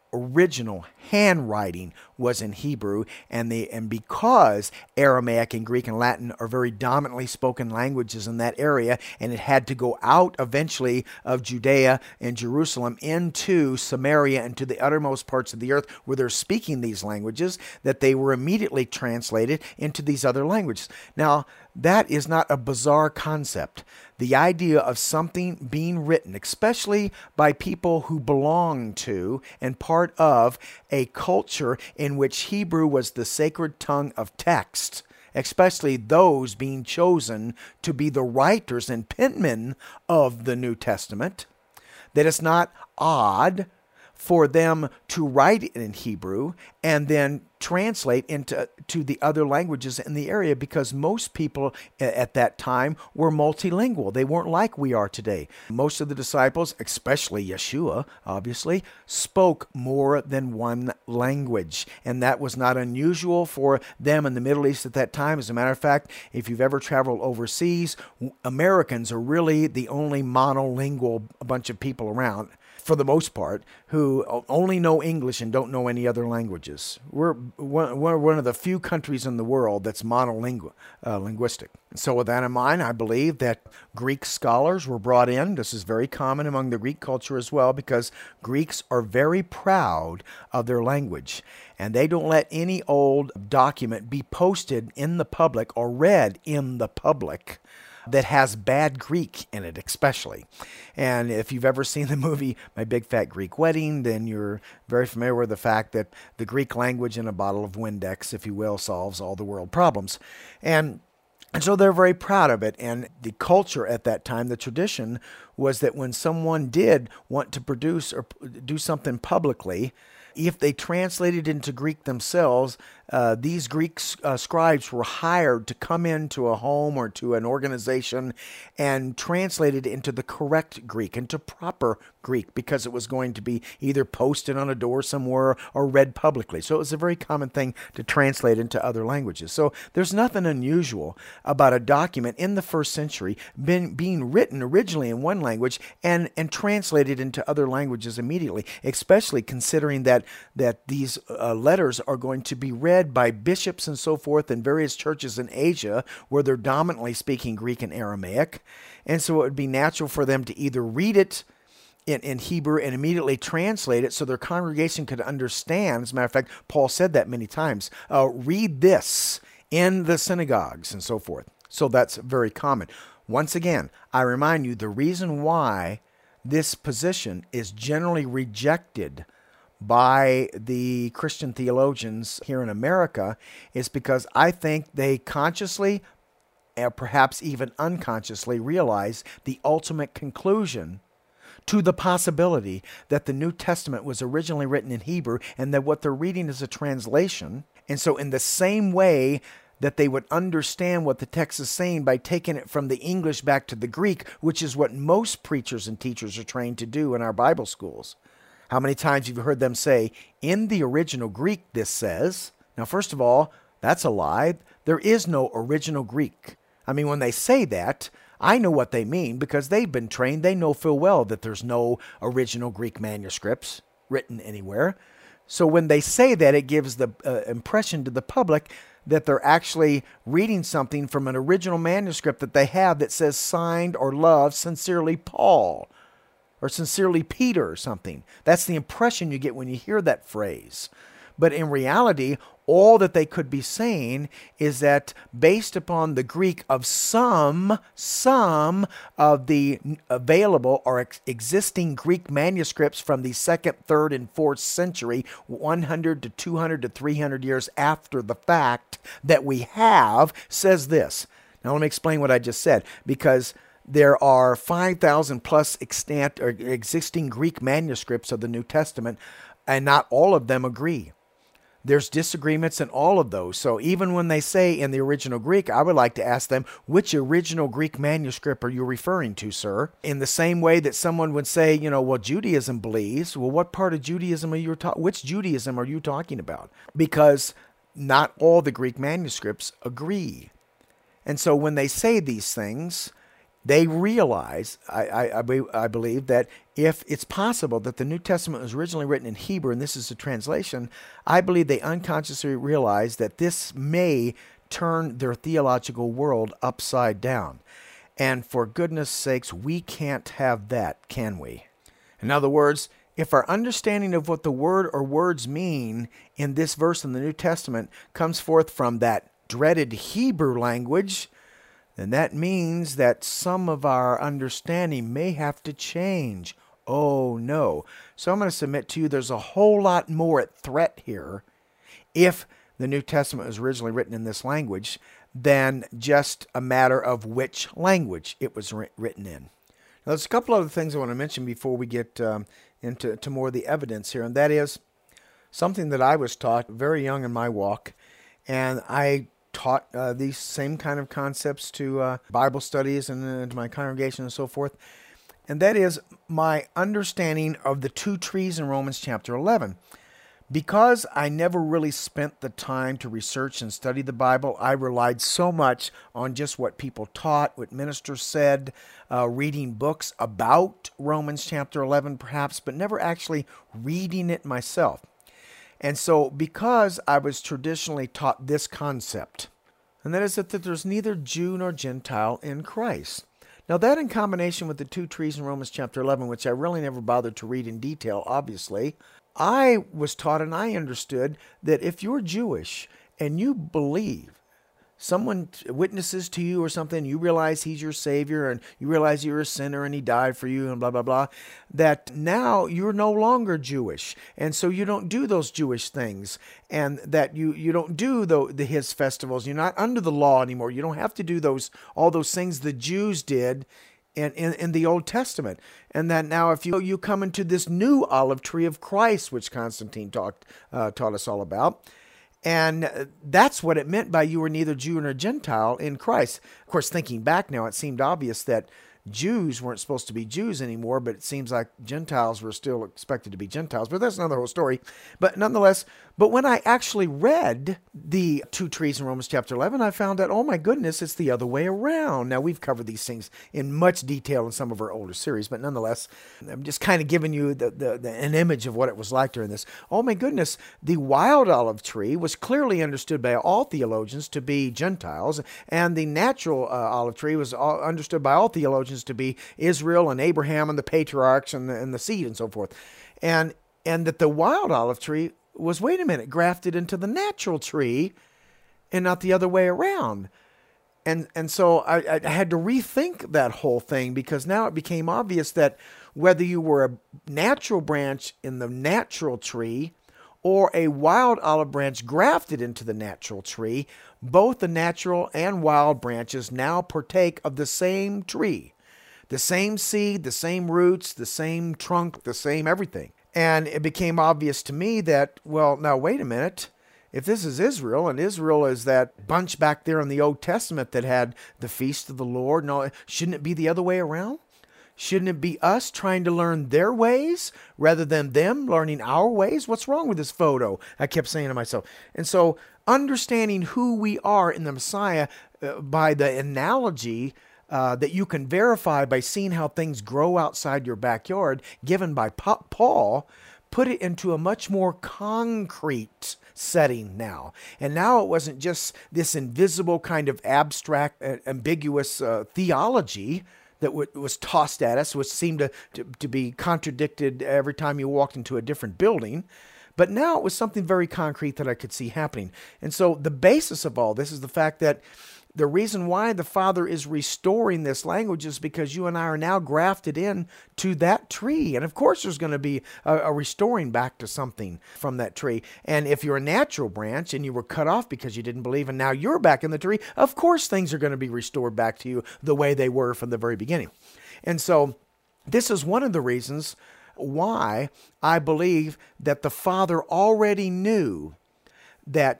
original handwriting was in Hebrew, and the and because Aramaic and Greek and Latin are very dominantly spoken languages in that area, and it had to go out eventually of Judea and Jerusalem into Samaria and to the uttermost parts of the earth where they're speaking these languages, that they were immediately translated into these other languages. Now, that is not a bizarre concept. The idea of something being written, especially by people who belong to and part of a culture in which Hebrew was the sacred tongue of text, especially those being chosen to be the writers and penmen of the New Testament, that it's not odd for them to write it in Hebrew and then translate into to the other languages in the area, because most people at that time were multilingual. They weren't like we are today. Most of the disciples, especially Yeshua, obviously, spoke more than one language, and that was not unusual for them in the Middle East at that time. As a matter of fact, if you've ever traveled overseas, Americans are really the only monolingual bunch of people around, for the most part, who only know English and don't know any other languages. We're one, we're one of the few countries in the world that's monolingual, uh, linguistic. So with that in mind, I believe that Greek scholars were brought in. This is very common among the Greek culture as well, because Greeks are very proud of their language, and they don't let any old document be posted in the public or read in the public that has bad Greek in it, especially. And if you've ever seen the movie My Big Fat Greek Wedding, then you're very familiar with the fact that the Greek language in a bottle of Windex, if you will, solves all the world problems. And And so they're very proud of it. And the culture at that time, the tradition, was that when someone did want to produce or do something publicly, if they translated into Greek themselves, uh, these Greek uh, scribes were hired to come into a home or to an organization and translate it into the correct Greek, into proper Greek, because it was going to be either posted on a door somewhere or read publicly. So it was a very common thing to translate into other languages. So there's nothing unusual about a document in the first century being, being written originally in one language and, and translated into other languages immediately, especially considering that, that these uh, letters are going to be read by bishops and so forth in various churches in Asia where they're dominantly speaking Greek and Aramaic. And so it would be natural for them to either read it In, in Hebrew and immediately translate it so their congregation could understand. As a matter of fact, Paul said that many times. Uh, read this in the synagogues and so forth. So that's very common. Once again, I remind you, the reason why this position is generally rejected by the Christian theologians here in America is because I think they consciously, or perhaps even unconsciously, realize the ultimate conclusion to the possibility that the New Testament was originally written in Hebrew and that what they're reading is a translation. And so in the same way that they would understand what the text is saying by taking it from the English back to the Greek, which is what most preachers and teachers are trained to do in our Bible schools. How many times you've heard them say, in the original Greek this says? Now, first of all, that's a lie. There is no original Greek. I mean, when they say that, I know what they mean because they've been trained. They know full well that there's no original Greek manuscripts written anywhere. So when they say that, it gives the uh, impression to the public that they're actually reading something from an original manuscript that they have that says signed or loved sincerely Paul or sincerely Peter or something. That's the impression you get when you hear that phrase. But in reality, all that they could be saying is that based upon the Greek of some, some of the available or ex- existing Greek manuscripts from the second, third, and fourth century, one hundred to two hundred to three hundred years after the fact that we have, says this. Now let me explain what I just said, because there are five thousand plus extant or existing Greek manuscripts of the New Testament, and not all of them agree. There's disagreements in all of those. So even when they say in the original Greek, I would like to ask them, which original Greek manuscript are you referring to, sir? In the same way that someone would say, you know, well, Judaism believes. Well, what part of Judaism are you talking? Which Judaism are you talking about? Because not all the Greek manuscripts agree. And so when they say these things, They realize, I, I, I be- I believe, that if it's possible that the New Testament was originally written in Hebrew, and this is a translation, I believe they unconsciously realize that this may turn their theological world upside down. And for goodness sakes, we can't have that, can we? In other words, if our understanding of what the word or words mean in this verse in the New Testament comes forth from that dreaded Hebrew language, then that means that some of our understanding may have to change. Oh no. So I'm going to submit to you there's a whole lot more at threat here if the New Testament was originally written in this language than just a matter of which language it was written in. Now, there's a couple other things I want to mention before we get um, into to more of the evidence here, and that is something that I was taught very young in my walk, and I taught uh, these same kind of concepts to uh, Bible studies and uh, to my congregation and so forth, and that is my understanding of the two trees in Romans chapter eleven. Because I never really spent the time to research and study the Bible, I relied so much on just what people taught, what ministers said, uh, reading books about Romans chapter eleven perhaps, but never actually reading it myself. And so because I was traditionally taught this concept, and that is that there's neither Jew nor Gentile in Christ. Now that in combination with the two trees in Romans chapter eleven, which I really never bothered to read in detail, obviously, I was taught and I understood that if you're Jewish and you believe, someone witnesses to you or something, you realize he's your Savior and you realize you're a sinner and he died for you and blah, blah, blah, that now you're no longer Jewish. And so you don't do those Jewish things, and that you, you don't do the, the his festivals. You're not under the law anymore. You don't have to do those all those things the Jews did In, in, in the Old Testament. And that now if you you come into this new olive tree of Christ, which Constantine talked uh, taught us all about, and that's what it meant by you were neither Jew nor Gentile in Christ. Of course, thinking back now, it seemed obvious that Jews weren't supposed to be Jews anymore, but it seems like Gentiles were still expected to be Gentiles. But that's another whole story. But nonetheless, but when I actually read the two trees in Romans chapter eleven, I found that, oh my goodness, it's the other way around. Now, we've covered these things in much detail in some of our older series, but nonetheless, I'm just kind of giving you the, the, the, an image of what it was like during this. Oh my goodness, the wild olive tree was clearly understood by all theologians to be Gentiles, and the natural uh, olive tree was all understood by all theologians to be Israel and Abraham and the patriarchs and the, and the seed and so forth. And, and that the wild olive tree was, wait a minute, grafted into the natural tree and not the other way around. And and so I, I had to rethink that whole thing, because now it became obvious that whether you were a natural branch in the natural tree or a wild olive branch grafted into the natural tree, both the natural and wild branches now partake of the same tree. The same seed, the same roots, the same trunk, the same everything. And it became obvious to me that, well, now wait a minute. If this is Israel, and Israel is that bunch back there in the Old Testament that had the feast of the Lord and all, shouldn't it be the other way around? Shouldn't it be us trying to learn their ways rather than them learning our ways? What's wrong with this photo? I kept saying to myself. And so understanding who we are in the Messiah uh, by the analogy Uh, that you can verify by seeing how things grow outside your backyard, given by pa- Paul, put it into a much more concrete setting now. And now it wasn't just this invisible kind of abstract, uh, ambiguous uh, theology that w- was tossed at us, which seemed to, to, to be contradicted every time you walked into a different building. But now it was something very concrete that I could see happening. And so the basis of all this is the fact that the reason why the Father is restoring this language is because you and I are now grafted in to that tree. And of course, there's going to be a, a restoring back to something from that tree. And if you're a natural branch and you were cut off because you didn't believe, and now you're back in the tree, of course, things are going to be restored back to you the way they were from the very beginning. And so this is one of the reasons why I believe that the Father already knew that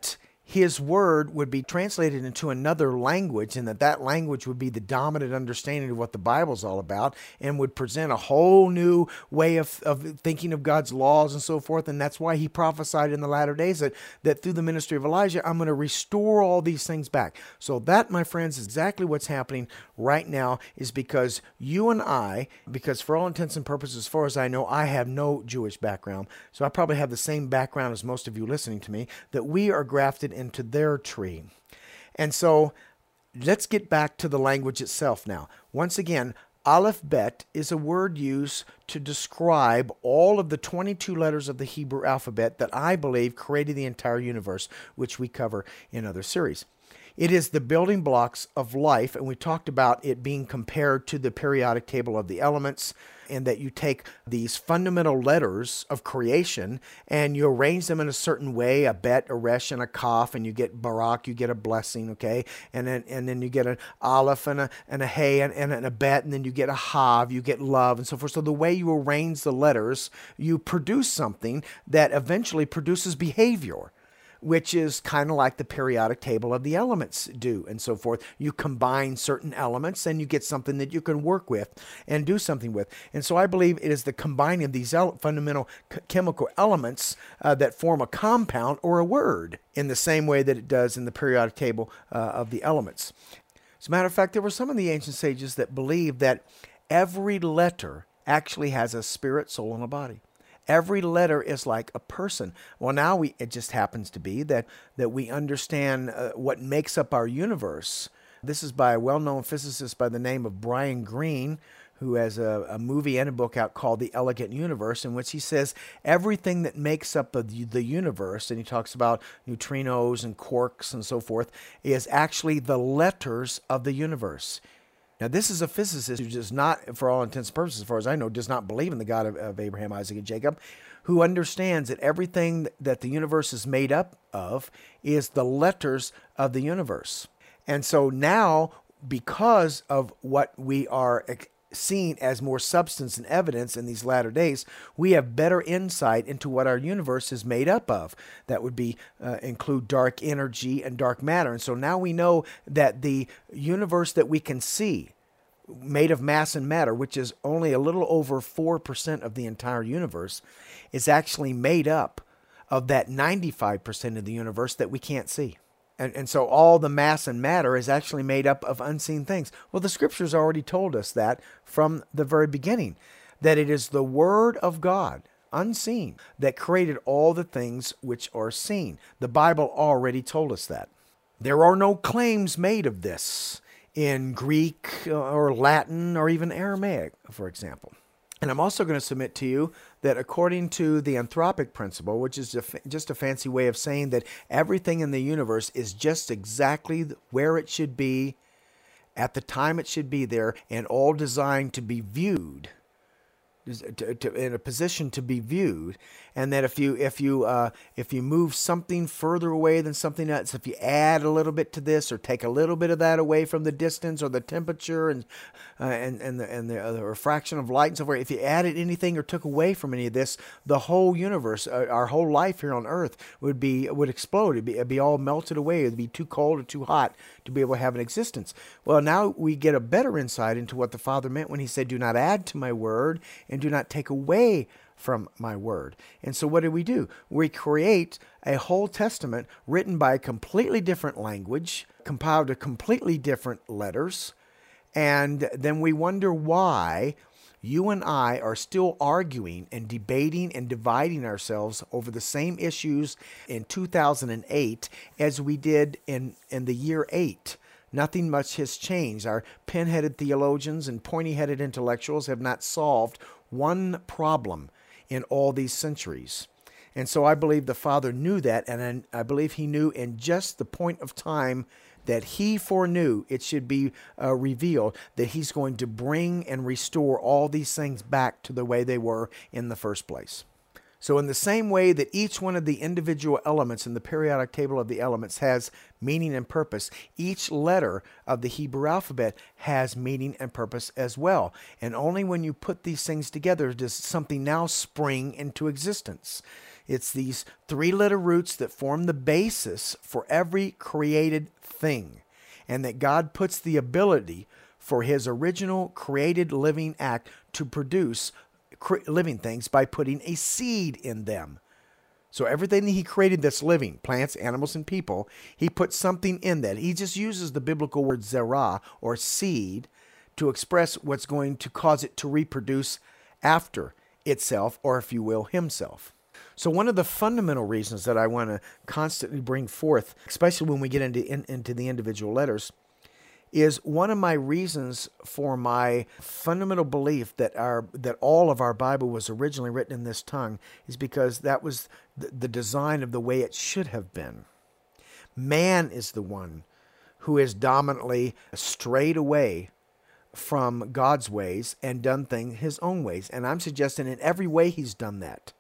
his word would be translated into another language, and that that language would be the dominant understanding of what the Bible's all about, and would present a whole new way of, of thinking of God's laws and so forth. And that's why he prophesied in the latter days that, that through the ministry of Elijah, I'm going to restore all these things back. So that, my friends, is exactly what's happening right now, is because you and I, because for all intents and purposes, as far as I know, I have no Jewish background, so I probably have the same background as most of you listening to me, that we are grafted into their tree. And so let's get back to the language itself now. Once again, Aleph Bet is a word used to describe all of the twenty-two letters of the Hebrew alphabet that I believe created the entire universe, which we cover in other series. It is the building blocks of life, and we talked about it being compared to the periodic table of the elements, and that you take these fundamental letters of creation and you arrange them in a certain way, a bet, a resh, and a kaf, and you get barak, you get a blessing, okay? And then and then you get an aleph and a, and a hey and, and a bet, and then you get a hav, you get love, and so forth. So the way you arrange the letters, you produce something that eventually produces behavior, which is kind of like the periodic table of the elements do, and so forth. You combine certain elements and you get something that you can work with and do something with. And so I believe it is the combining of these ele- fundamental ch- chemical elements uh, that form a compound or a word, in the same way that it does in the periodic table uh, of the elements. As a matter of fact, there were some of the ancient sages that believed that every letter actually has a spirit, soul, and a body. Every letter is like a person. Well, now we it just happens to be that, that we understand uh, what makes up our universe. This is by a well-known physicist by the name of Brian Greene, who has a, a movie and a book out called The Elegant Universe, in which he says everything that makes up the, the universe, and he talks about neutrinos and quarks and so forth, is actually the letters of the universe. Now, this is a physicist who does not, for all intents and purposes, as far as I know, does not believe in the God of, of Abraham, Isaac, and Jacob, who understands that everything that the universe is made up of is the letters of the universe. And so now, because of what we are seeing as more substance and evidence in these latter days, we have better insight into what our universe is made up of. That would be uh, include dark energy and dark matter. And so now we know that the universe that we can see, made of mass and matter, which is only a little over four percent of the entire universe, is actually made up of that ninety-five percent of the universe that we can't see. And, and so all the mass and matter is actually made up of unseen things. Well, the scriptures already told us that from the very beginning, that it is the word of God, unseen, that created all the things which are seen. The Bible already told us that. There are no claims made of this in Greek or Latin or even Aramaic, for example. And I'm also going to submit to you that according to the anthropic principle, which is just a fancy way of saying that everything in the universe is just exactly where it should be, at the time it should be there, and all designed to be viewed, to, to, in a position to be viewed, and that if you if you uh, if you move something further away than something else, if you add a little bit to this or take a little bit of that away from the distance or the temperature and uh, and and the and the, uh, the refraction of light and so forth, if you added anything or took away from any of this, the whole universe, uh, our whole life here on Earth would be would explode. It'd be, it'd be all melted away. It'd be too cold or too hot to be able to have an existence. Well, now we get a better insight into what the Father meant when he said, "Do not add to my word, and do not take away from my word." And so what do we do? We create a whole testament written by a completely different language, compiled of completely different letters, and then we wonder why you and I are still arguing and debating and dividing ourselves over the same issues in two thousand eight as we did in, in the year eight. Nothing much has changed. Our pin-headed theologians and pointy-headed intellectuals have not solved one problem in all these centuries. And so I believe the Father knew that, and I believe he knew in just the point of time that he foreknew it should be uh, revealed, that he's going to bring and restore all these things back to the way they were in the first place. So in the same way that each one of the individual elements in the periodic table of the elements has meaning and purpose, each letter of the Hebrew alphabet has meaning and purpose as well. And only when you put these things together does something now spring into existence. It's these three-letter roots that form the basis for every created thing, and that God puts the ability for his original created living act to produce living things by putting a seed in them. So everything that he created that's living, plants, animals, and people, he puts something in that. He just uses the biblical word zerah, or seed, to express what's going to cause it to reproduce after itself, or if you will, himself. So one of the fundamental reasons that I want to constantly bring forth, especially when we get into, in, into the individual letters, is one of my reasons for my fundamental belief that our that all of our Bible was originally written in this tongue is because that was the, the design of the way it should have been. Man is the one who has dominantly strayed away from God's ways and done things his own ways. And I'm suggesting in every way he's done that.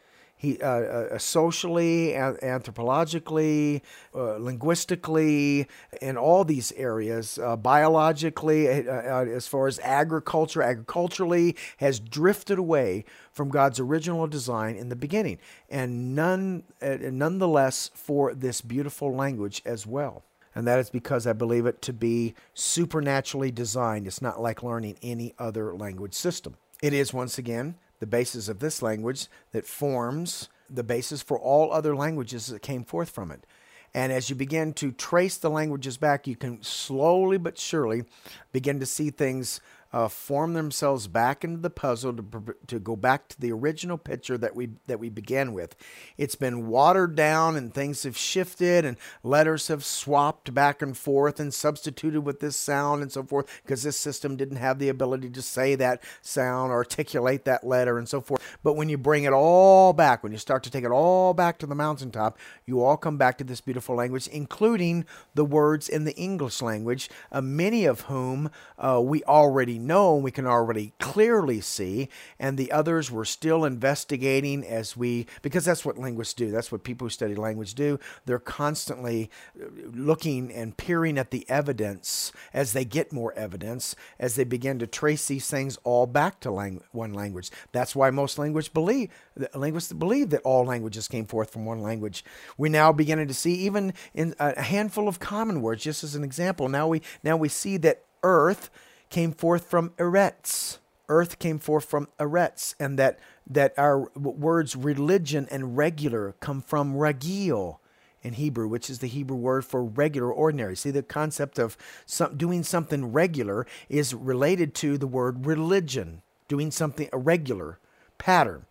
He uh, uh, socially, anthropologically, uh, linguistically, in all these areas, uh, biologically, uh, uh, as far as agriculture, agriculturally, has drifted away from God's original design in the beginning, and none, uh, nonetheless, for this beautiful language as well. And that is because I believe it to be supernaturally designed. It's not like learning any other language system. It is, once again, the basis of this language that forms the basis for all other languages that came forth from it. And as you begin to trace the languages back, you can slowly but surely begin to see things uh, form themselves back into the puzzle to, to go back to the original picture that we that we began with. It's been watered down and things have shifted and letters have swapped back and forth and substituted with this sound and so forth because this system didn't have the ability to say that sound, articulate that letter and so forth. But when you bring it all back, when you start to take it all back to the mountaintop, you all come back to this beautiful language, including the words in the English language, uh, many of whom uh, we already know and we can already clearly see, and the others we're still investigating as we, because that's what linguists do. That's what people who study language do. They're constantly looking and peering at the evidence as they get more evidence, as they begin to trace these things all back to lang- one language. That's why most language believe, linguists believe that all languages came forth from one language. We're now beginning to see even in a handful of common words, just as an example. Now we now we see that earth came forth from eretz. Earth came forth from eretz, and that that our words religion and regular come from regil in Hebrew, which is the Hebrew word for regular, ordinary. See, the concept of some, doing something regular is related to the word religion, doing something a regular pattern.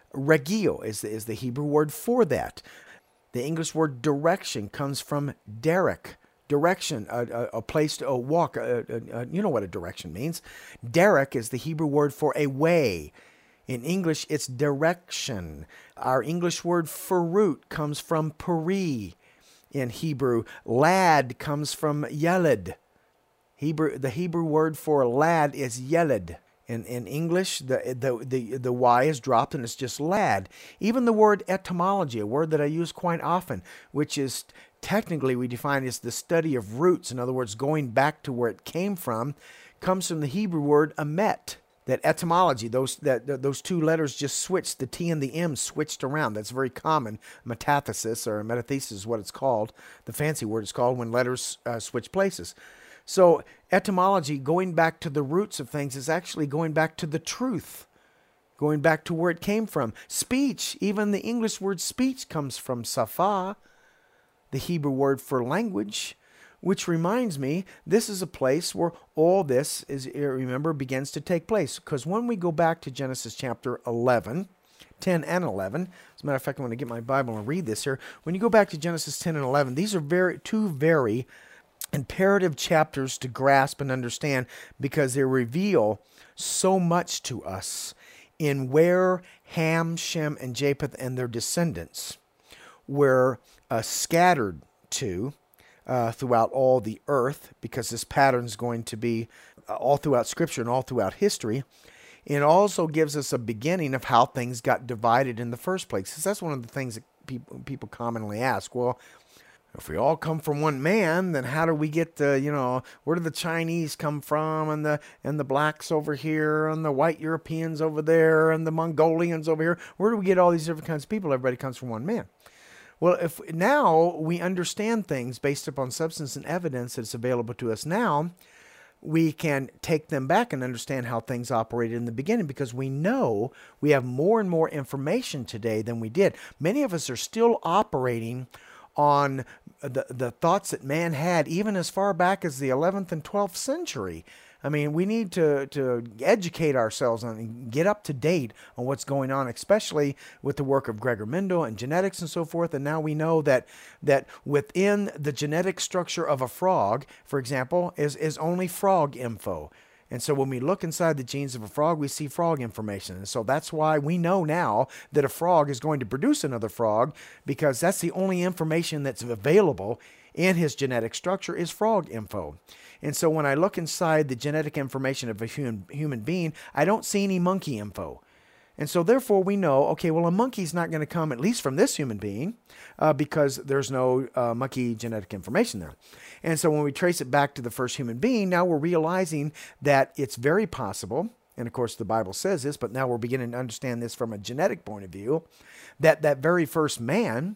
Regil is the, is the Hebrew word for that. The English word direction comes from derek. Direction, a, a, a place to a walk. A, a, a, you know what a direction means. Derek is the Hebrew word for a way. In English, it's direction. Our English word for root comes from peri. In Hebrew, lad comes from yeled. Hebrew, the Hebrew word for lad is yeled. In, in English, the, the, the, the Y is dropped and it's just lad. Even the word etymology, a word that I use quite often, which is technically we define as the study of roots. In other words, going back to where it came from, comes from the Hebrew word emet. That etymology, those that those two letters just switched, the T and the M switched around. That's very common. Metathesis or metathesis is what it's called. The fancy word is called when letters uh, switch places. So etymology, going back to the roots of things, is actually going back to the truth, going back to where it came from. Speech, even the English word speech comes from safa, the Hebrew word for language, which reminds me, this is a place where all this, is remember, begins to take place. Because when we go back to Genesis chapter eleven, ten and eleven, as a matter of fact, I'm going to get my Bible and read this here. When you go back to Genesis ten and eleven, these are very two very imperative chapters to grasp and understand because they reveal so much to us in where Ham, Shem, and Japheth and their descendants were uh, scattered to uh, throughout all the earth, because this pattern is going to be uh, all throughout Scripture and all throughout history. It also gives us a beginning of how things got divided in the first place. Because that's one of the things that people, people commonly ask. Well, If we all come from one man, then how do we get the, you know, where do the Chinese come from, and the and the blacks over here, and the white Europeans over there, and the Mongolians over here? Where do we get all these different kinds of people? Everybody comes from one man. Well, if now we understand things based upon substance and evidence that's available to us now, we can take them back and understand how things operated in the beginning, because we know we have more and more information today than we did. Many of us are still operating on the, the thoughts that man had even as far back as the eleventh and twelfth century. I mean, we need to, to educate ourselves and get up to date on what's going on, especially with the work of Gregor Mendel and genetics and so forth. And now we know that that within the genetic structure of a frog, for example, is, is only frog info. And so when we look inside the genes of a frog, we see frog information. And so that's why we know now that a frog is going to produce another frog, because that's the only information that's available in his genetic structure is frog info. And so when I look inside the genetic information of a human, human being, I don't see any monkey info. And so therefore we know, okay, well, a monkey's not going to come, at least from this human being, uh, because there's no uh, monkey genetic information there. And so when we trace it back to the first human being, now we're realizing that it's very possible, and of course the Bible says this, but now we're beginning to understand this from a genetic point of view, that that very first man,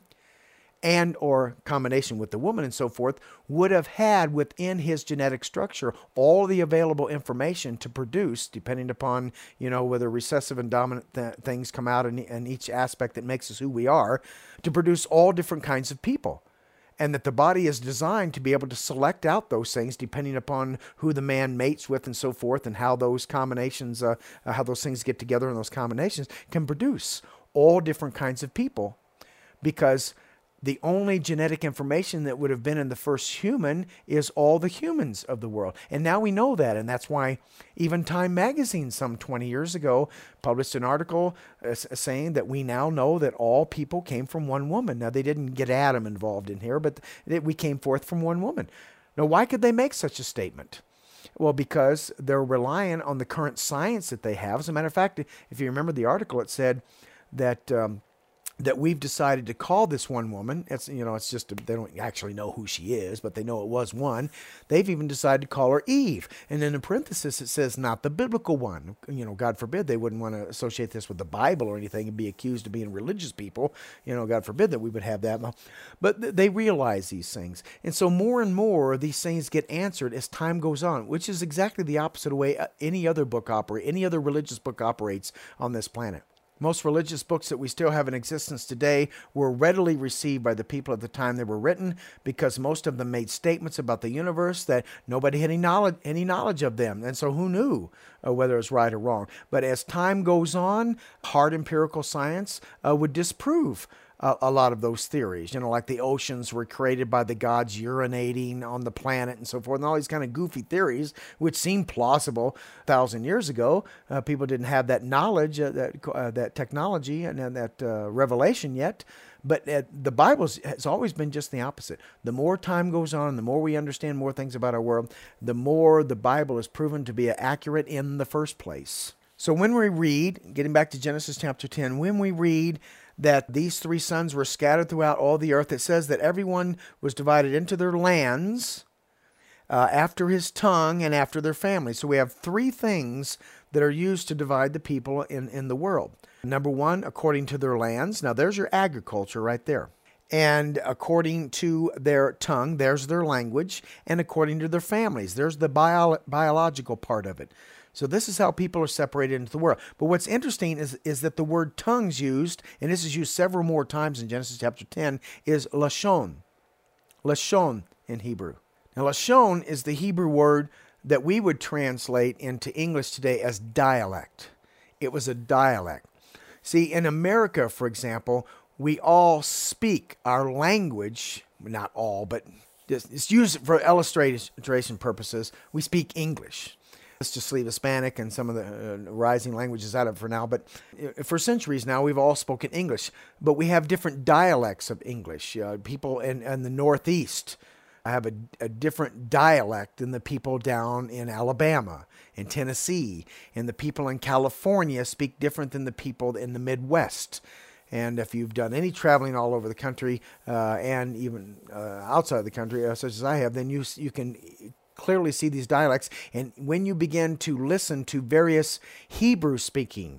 and or combination with the woman and so forth, would have had within his genetic structure all the available information to produce, depending upon, you know, whether recessive and dominant th things come out in, in each aspect that makes us who we are, to produce all different kinds of people. And that the body is designed to be able to select out those things depending upon who the man mates with and so forth, and how those combinations, uh, uh, how those things get together in those combinations can produce all different kinds of people. Because the only genetic information that would have been in the first human is all the humans of the world. And now we know that, and that's why even Time magazine some twenty years ago published an article uh, saying that we now know that all people came from one woman. Now, they didn't get Adam involved in here, but that we came forth from one woman. Now, why could they make such a statement? Well, because they're relying on the current science that they have. As a matter of fact, if you remember the article, it said that um, that we've decided to call this one woman. It's, you know, it's just, a, they don't actually know who she is, but they know it was one. They've even decided to call her Eve. And then in parenthesis, it says not the biblical one. You know, God forbid they wouldn't want to associate this with the Bible or anything and be accused of being religious people. You know, God forbid that we would have that. But they realize these things. And so more and more these things get answered as time goes on, which is exactly the opposite way any other book operates, any other religious book operates on this planet. Most religious books that we still have in existence today were readily received by the people at the time they were written, because most of them made statements about the universe that nobody had any knowledge, any knowledge of them. And so who knew uh, whether it's right or wrong? But as time goes on, hard empirical science uh, would disprove Uh, a lot of those theories, you know, like the oceans were created by the gods urinating on the planet and so forth, and all these kind of goofy theories, which seem plausible a thousand years ago. Uh, people didn't have that knowledge, uh, that uh, that technology, and, and that uh, revelation yet. But uh, the Bible has always been just the opposite. The more time goes on, the more we understand more things about our world, the more the Bible is proven to be accurate in the first place. So when we read, getting back to Genesis chapter ten, when we read that these three sons were scattered throughout all the earth, it says that everyone was divided into their lands uh, after his tongue and after their family. So we have three things that are used to divide the people in, in the world. Number one, according to their lands. Now there's your agriculture right there. And according to their tongue, there's their language. And according to their families, there's the bio biological part of it. So this is how people are separated into the world. But what's interesting is, is that the word tongues used, and this is used several more times in Genesis chapter ten, is lashon. Lashon in Hebrew. Now lashon is the Hebrew word that we would translate into English today as dialect. It was a dialect. See, in America, for example, we all speak our language, not all, but it's used for illustration purposes. We speak English. Let's just leave Hispanic and some of the uh, rising languages out of it for now. But for centuries now, we've all spoken English. But we have different dialects of English. Uh, people in, in the Northeast have a, a different dialect than the people down in Alabama, in Tennessee. And the people in California speak different than the people in the Midwest. And if you've done any traveling all over the country uh, and even uh, outside of the country, uh, such as I have, then you you can clearly see these dialects. And when you begin to listen to various Hebrew-speaking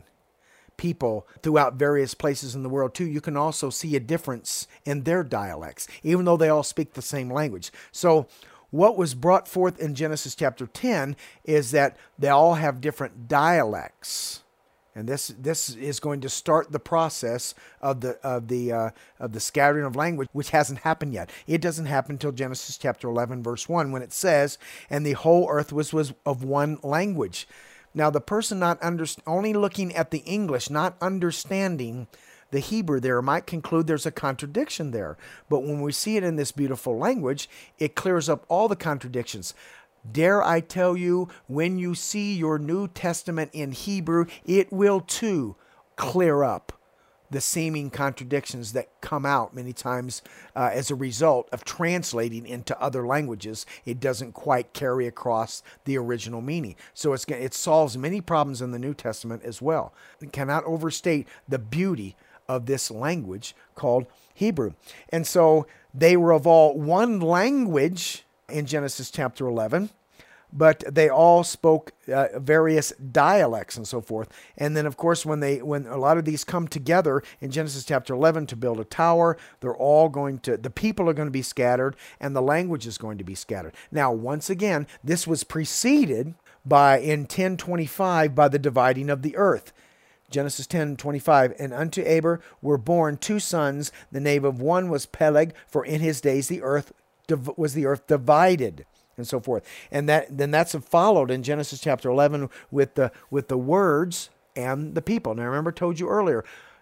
people throughout various places in the world too, you can also see a difference in their dialects, even though they all speak the same language. So what was brought forth in Genesis chapter ten is that they all have different dialects. And this this is going to start the process of the of the uh, of the scattering of language, which hasn't happened yet. It doesn't happen until Genesis chapter eleven, verse one, when it says, "And the whole earth was was of one language." Now, the person not under, only looking at the English, not understanding the Hebrew there, might conclude there's a contradiction there. But when we see it in this beautiful language, it clears up all the contradictions. Dare I tell you, when you see your New Testament in Hebrew, it will too clear up the seeming contradictions that come out many times uh, as a result of translating into other languages. It doesn't quite carry across the original meaning. So it's, it solves many problems in the New Testament as well. It cannot overstate the beauty of this language called Hebrew. And so they were of all one language in Genesis chapter eleven, but they all spoke uh, various dialects and so forth. And then, of course, when they when a lot of these come together in Genesis chapter eleven to build a tower, they're all going to, the people are going to be scattered and the language is going to be scattered. Now, once again, this was preceded by, in ten twenty-five, by the dividing of the earth. Genesis ten twenty-five, "And unto Aber were born two sons. The name of one was Peleg, for in his days the earth was the earth divided," and so forth. And that then that's followed in Genesis chapter eleven with the with the words and the people. Now, remember, I told you earlier,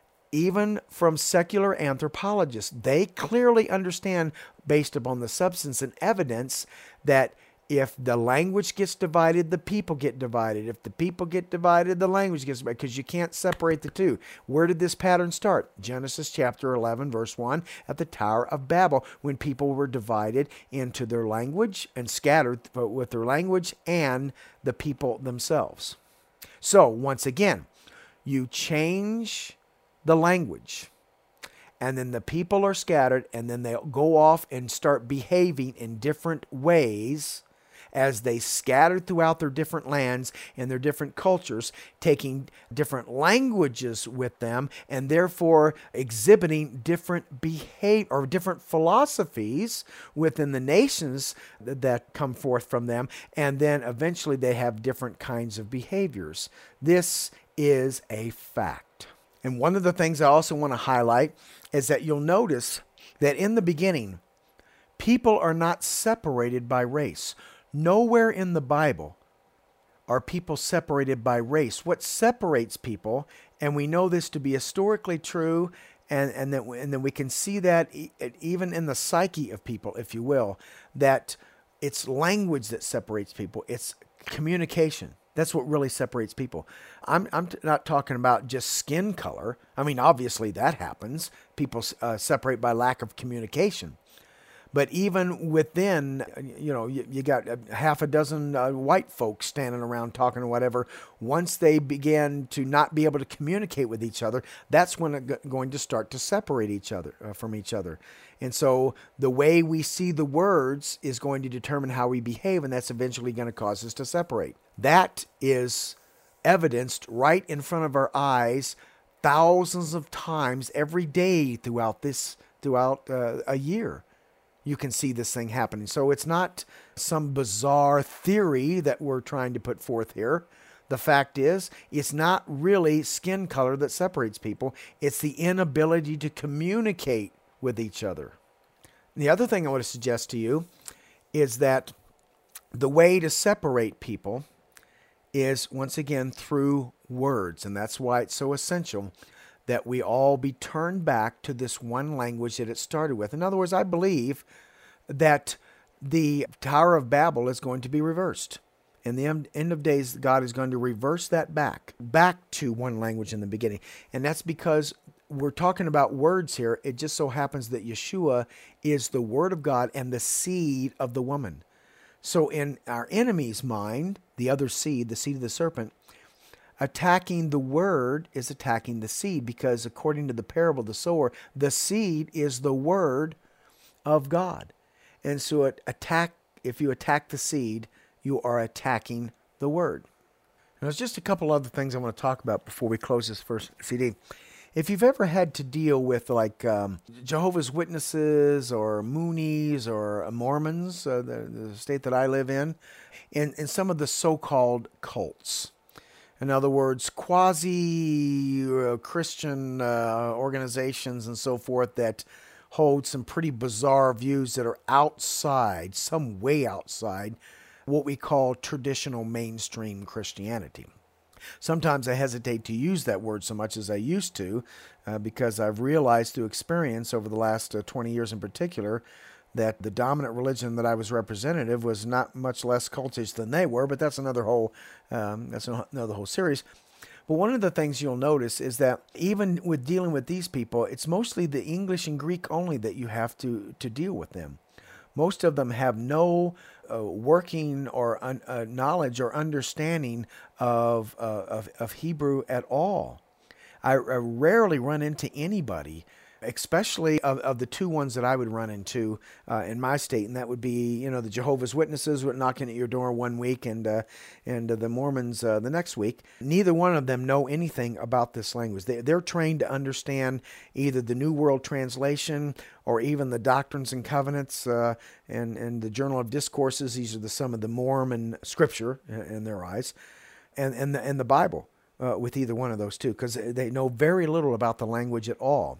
even from secular anthropologists, they clearly understand, based upon the substance and evidence, that if the language gets divided, the people get divided. If the people get divided, the language gets divided, because you can't separate the two. Where did this pattern start? Genesis chapter eleven, verse one, at the Tower of Babel, when people were divided into their language and scattered with their language and the people themselves. So, once again, you change the language, and then the people are scattered, and then they go off and start behaving in different ways as they scatter throughout their different lands and their different cultures, taking different languages with them, and therefore exhibiting different behavior or different philosophies within the nations that come forth from them, and then eventually they have different kinds of behaviors. This is a fact. And one of the things I also want to highlight is that you'll notice that in the beginning, people are not separated by race. Nowhere in the Bible are people separated by race. What separates people, and we know this to be historically true, and, and, that, and then we can see that e- even in the psyche of people, if you will, that it's language that separates people. It's communication. That's what really separates people. I'm, I'm t- not talking about just skin color. I mean, obviously that happens. People uh, separate by lack of communication. But even within, you know, you, you got half a dozen uh, white folks standing around talking or whatever. Once they begin to not be able to communicate with each other, that's when it's going to start to separate each other uh, from each other. And so the way we see the words is going to determine how we behave, and that's eventually going to cause us to separate. That is evidenced right in front of our eyes thousands of times every day throughout this, throughout uh, a year. You can see this thing happening. So it's not some bizarre theory that we're trying to put forth here. The fact is, it's not really skin color that separates people. It's the inability to communicate with each other. The other thing I want to suggest to you is that the way to separate people is, once again, through words. And that's why it's so essential that we all be turned back to this one language that it started with. In other words, I believe that the Tower of Babel is going to be reversed. In the end of days, God is going to reverse that back, back to one language in the beginning. And that's because we're talking about words here. It just so happens that Yeshua is the Word of God and the seed of the woman. So in our enemy's mind, the other seed, the seed of the serpent, Attacking the word is attacking the seed, because according to the parable of the sower, the seed is the word of God. And so it attack, if you attack the seed, you are attacking the word. Now, there's just a couple other things I want to talk about before we close this first C D. If you've ever had to deal with like um, Jehovah's Witnesses or Moonies or Mormons, uh, the, the state that I live in, in, in some of the so-called cults. In other words, quasi-Christian uh, organizations and so forth that hold some pretty bizarre views that are outside, some way outside, what we call traditional mainstream Christianity. Sometimes I hesitate to use that word so much as I used to uh, because I've realized through experience over the last uh, twenty years in particular that the dominant religion that I was representative was not much less cultish than they were, but that's another whole um, that's another whole series. But one of the things you'll notice is that even with dealing with these people, it's mostly the English and Greek only that you have to, to deal with them. Most of them have no uh, working or un, uh, knowledge or understanding of, uh, of of Hebrew at all. I, I rarely run into anybody, especially of, of the two ones that I would run into uh, in my state, and that would be, you know, the Jehovah's Witnesses would knocking at your door one week, and uh, and uh, the Mormons uh, the next week. Neither one of them know anything about this language. They, they're trained to understand either the New World Translation or even the Doctrines and Covenants uh, and and the Journal of Discourses. These are the some of the Mormon scripture in, in their eyes, and and the, and the Bible uh, with either one of those two, because they know very little about the language at all.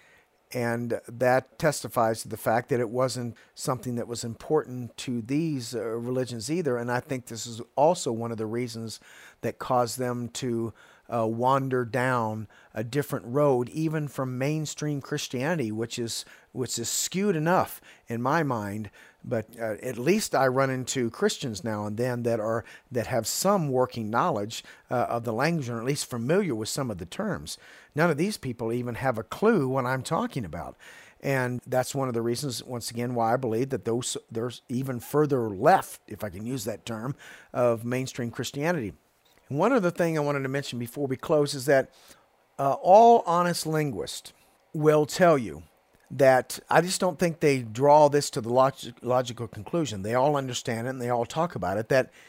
And that testifies to the fact that it wasn't something that was important to these uh, religions either. And I think this is also one of the reasons that caused them to uh, wander down a different road, even from mainstream Christianity, which is which is skewed enough in my mind. But uh, at least I run into Christians now and then that are that have some working knowledge uh, of the language, or at least familiar with some of the terms. None of these people even have a clue what I'm talking about. And that's one of the reasons, once again, why I believe that those there's even further left, if I can use that term, of mainstream Christianity. And one other thing I wanted to mention before we close is that uh, all honest linguists will tell you that I just don't think they draw this to the log- logical conclusion. They all understand it and they all talk about it, that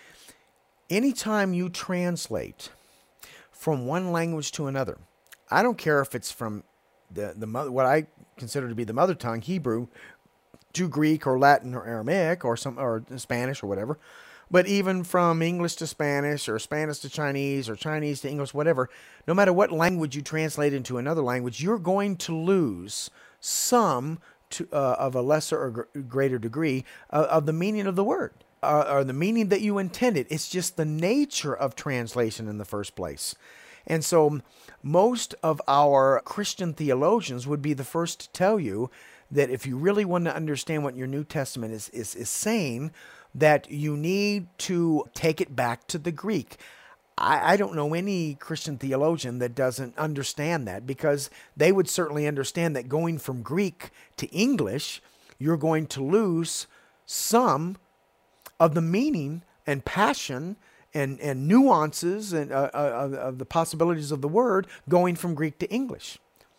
anytime you translate from one language to another, I don't care if it's from the, the what I consider to be the mother tongue, Hebrew, to Greek or Latin or Aramaic or some or Spanish or whatever, but even from English to Spanish or Spanish to Chinese or Chinese to English, whatever, no matter what language you translate into another language, you're going to lose some to, uh, of a lesser or gr- greater degree uh, of the meaning of the word uh, or the meaning that you intended. It's just the nature of translation in the first place. And so most of our Christian theologians would be the first to tell you that if you really want to understand what your New Testament is, is, is saying, that you need to take it back to the Greek. I, I don't know any Christian theologian that doesn't understand that, because they would certainly understand that going from Greek to English, you're going to lose some of the meaning and passion and, and nuances and uh, uh, of the possibilities of the word going from Greek to English.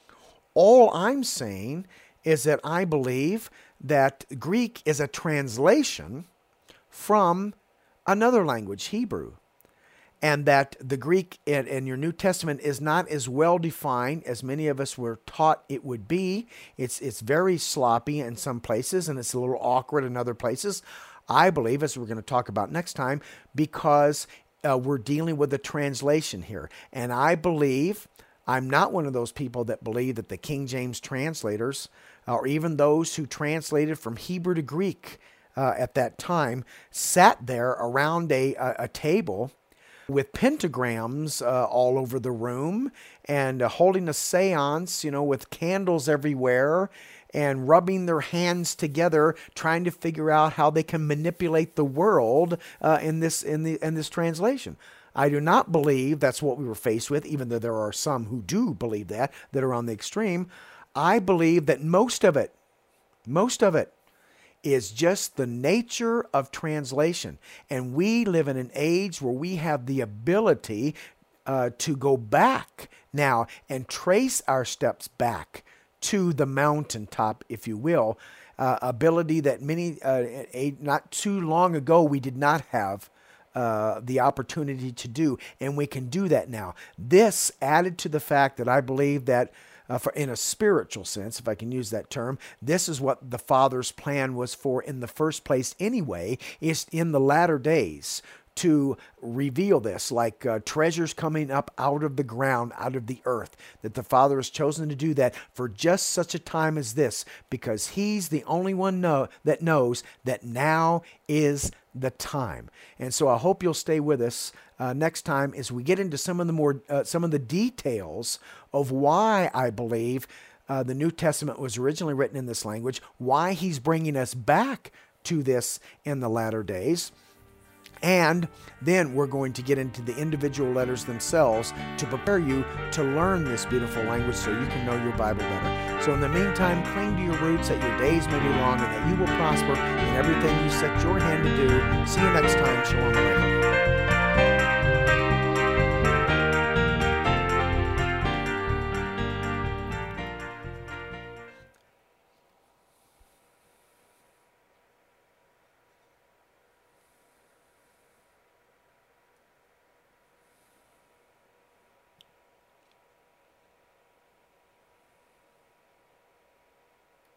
All I'm saying is that I believe that Greek is a translation from another language, Hebrew, and that the Greek in, in your New Testament is not as well defined as many of us were taught it would be. It's it's very sloppy in some places, and it's a little awkward in other places. I believe, as we're going to talk about next time, because uh, we're dealing with a translation here. And I believe, I'm not one of those people that believe that the King James translators, or even those who translated from Hebrew to Greek uh, at that time, sat there around a, a, a table with pentagrams uh, all over the room and uh, holding a seance, you know, with candles everywhere and rubbing their hands together, trying to figure out how they can manipulate the world uh, in this in the in this translation. I do not believe that's what we were faced with, even though there are some who do believe that, that are on the extreme. I believe that most of it, most of it, is just the nature of translation. And we live in an age where we have the ability, uh, to go back now and trace our steps back to the mountaintop, if you will, uh, ability that many, uh, a, not too long ago, we did not have uh, the opportunity to do, and we can do that now. This added to the fact that I believe that Uh, for in a spiritual sense, if I can use that term, this is what the Father's plan was for in the first place anyway, is in the latter days to reveal this, like uh, treasures coming up out of the ground, out of the earth, that the Father has chosen to do that for just such a time as this, because He's the only one know, that knows that now is the time. And so I hope you'll stay with us uh, next time as we get into some of the more uh, some of the details of why I believe uh, the New Testament was originally written in this language, why He's bringing us back to this in the latter days. And then we're going to get into the individual letters themselves to prepare you to learn this beautiful language so you can know your Bible better. So in the meantime, cling to your roots that your days may be long and that you will prosper in everything you set your hand to do. See you next time. Shalom Aleichem.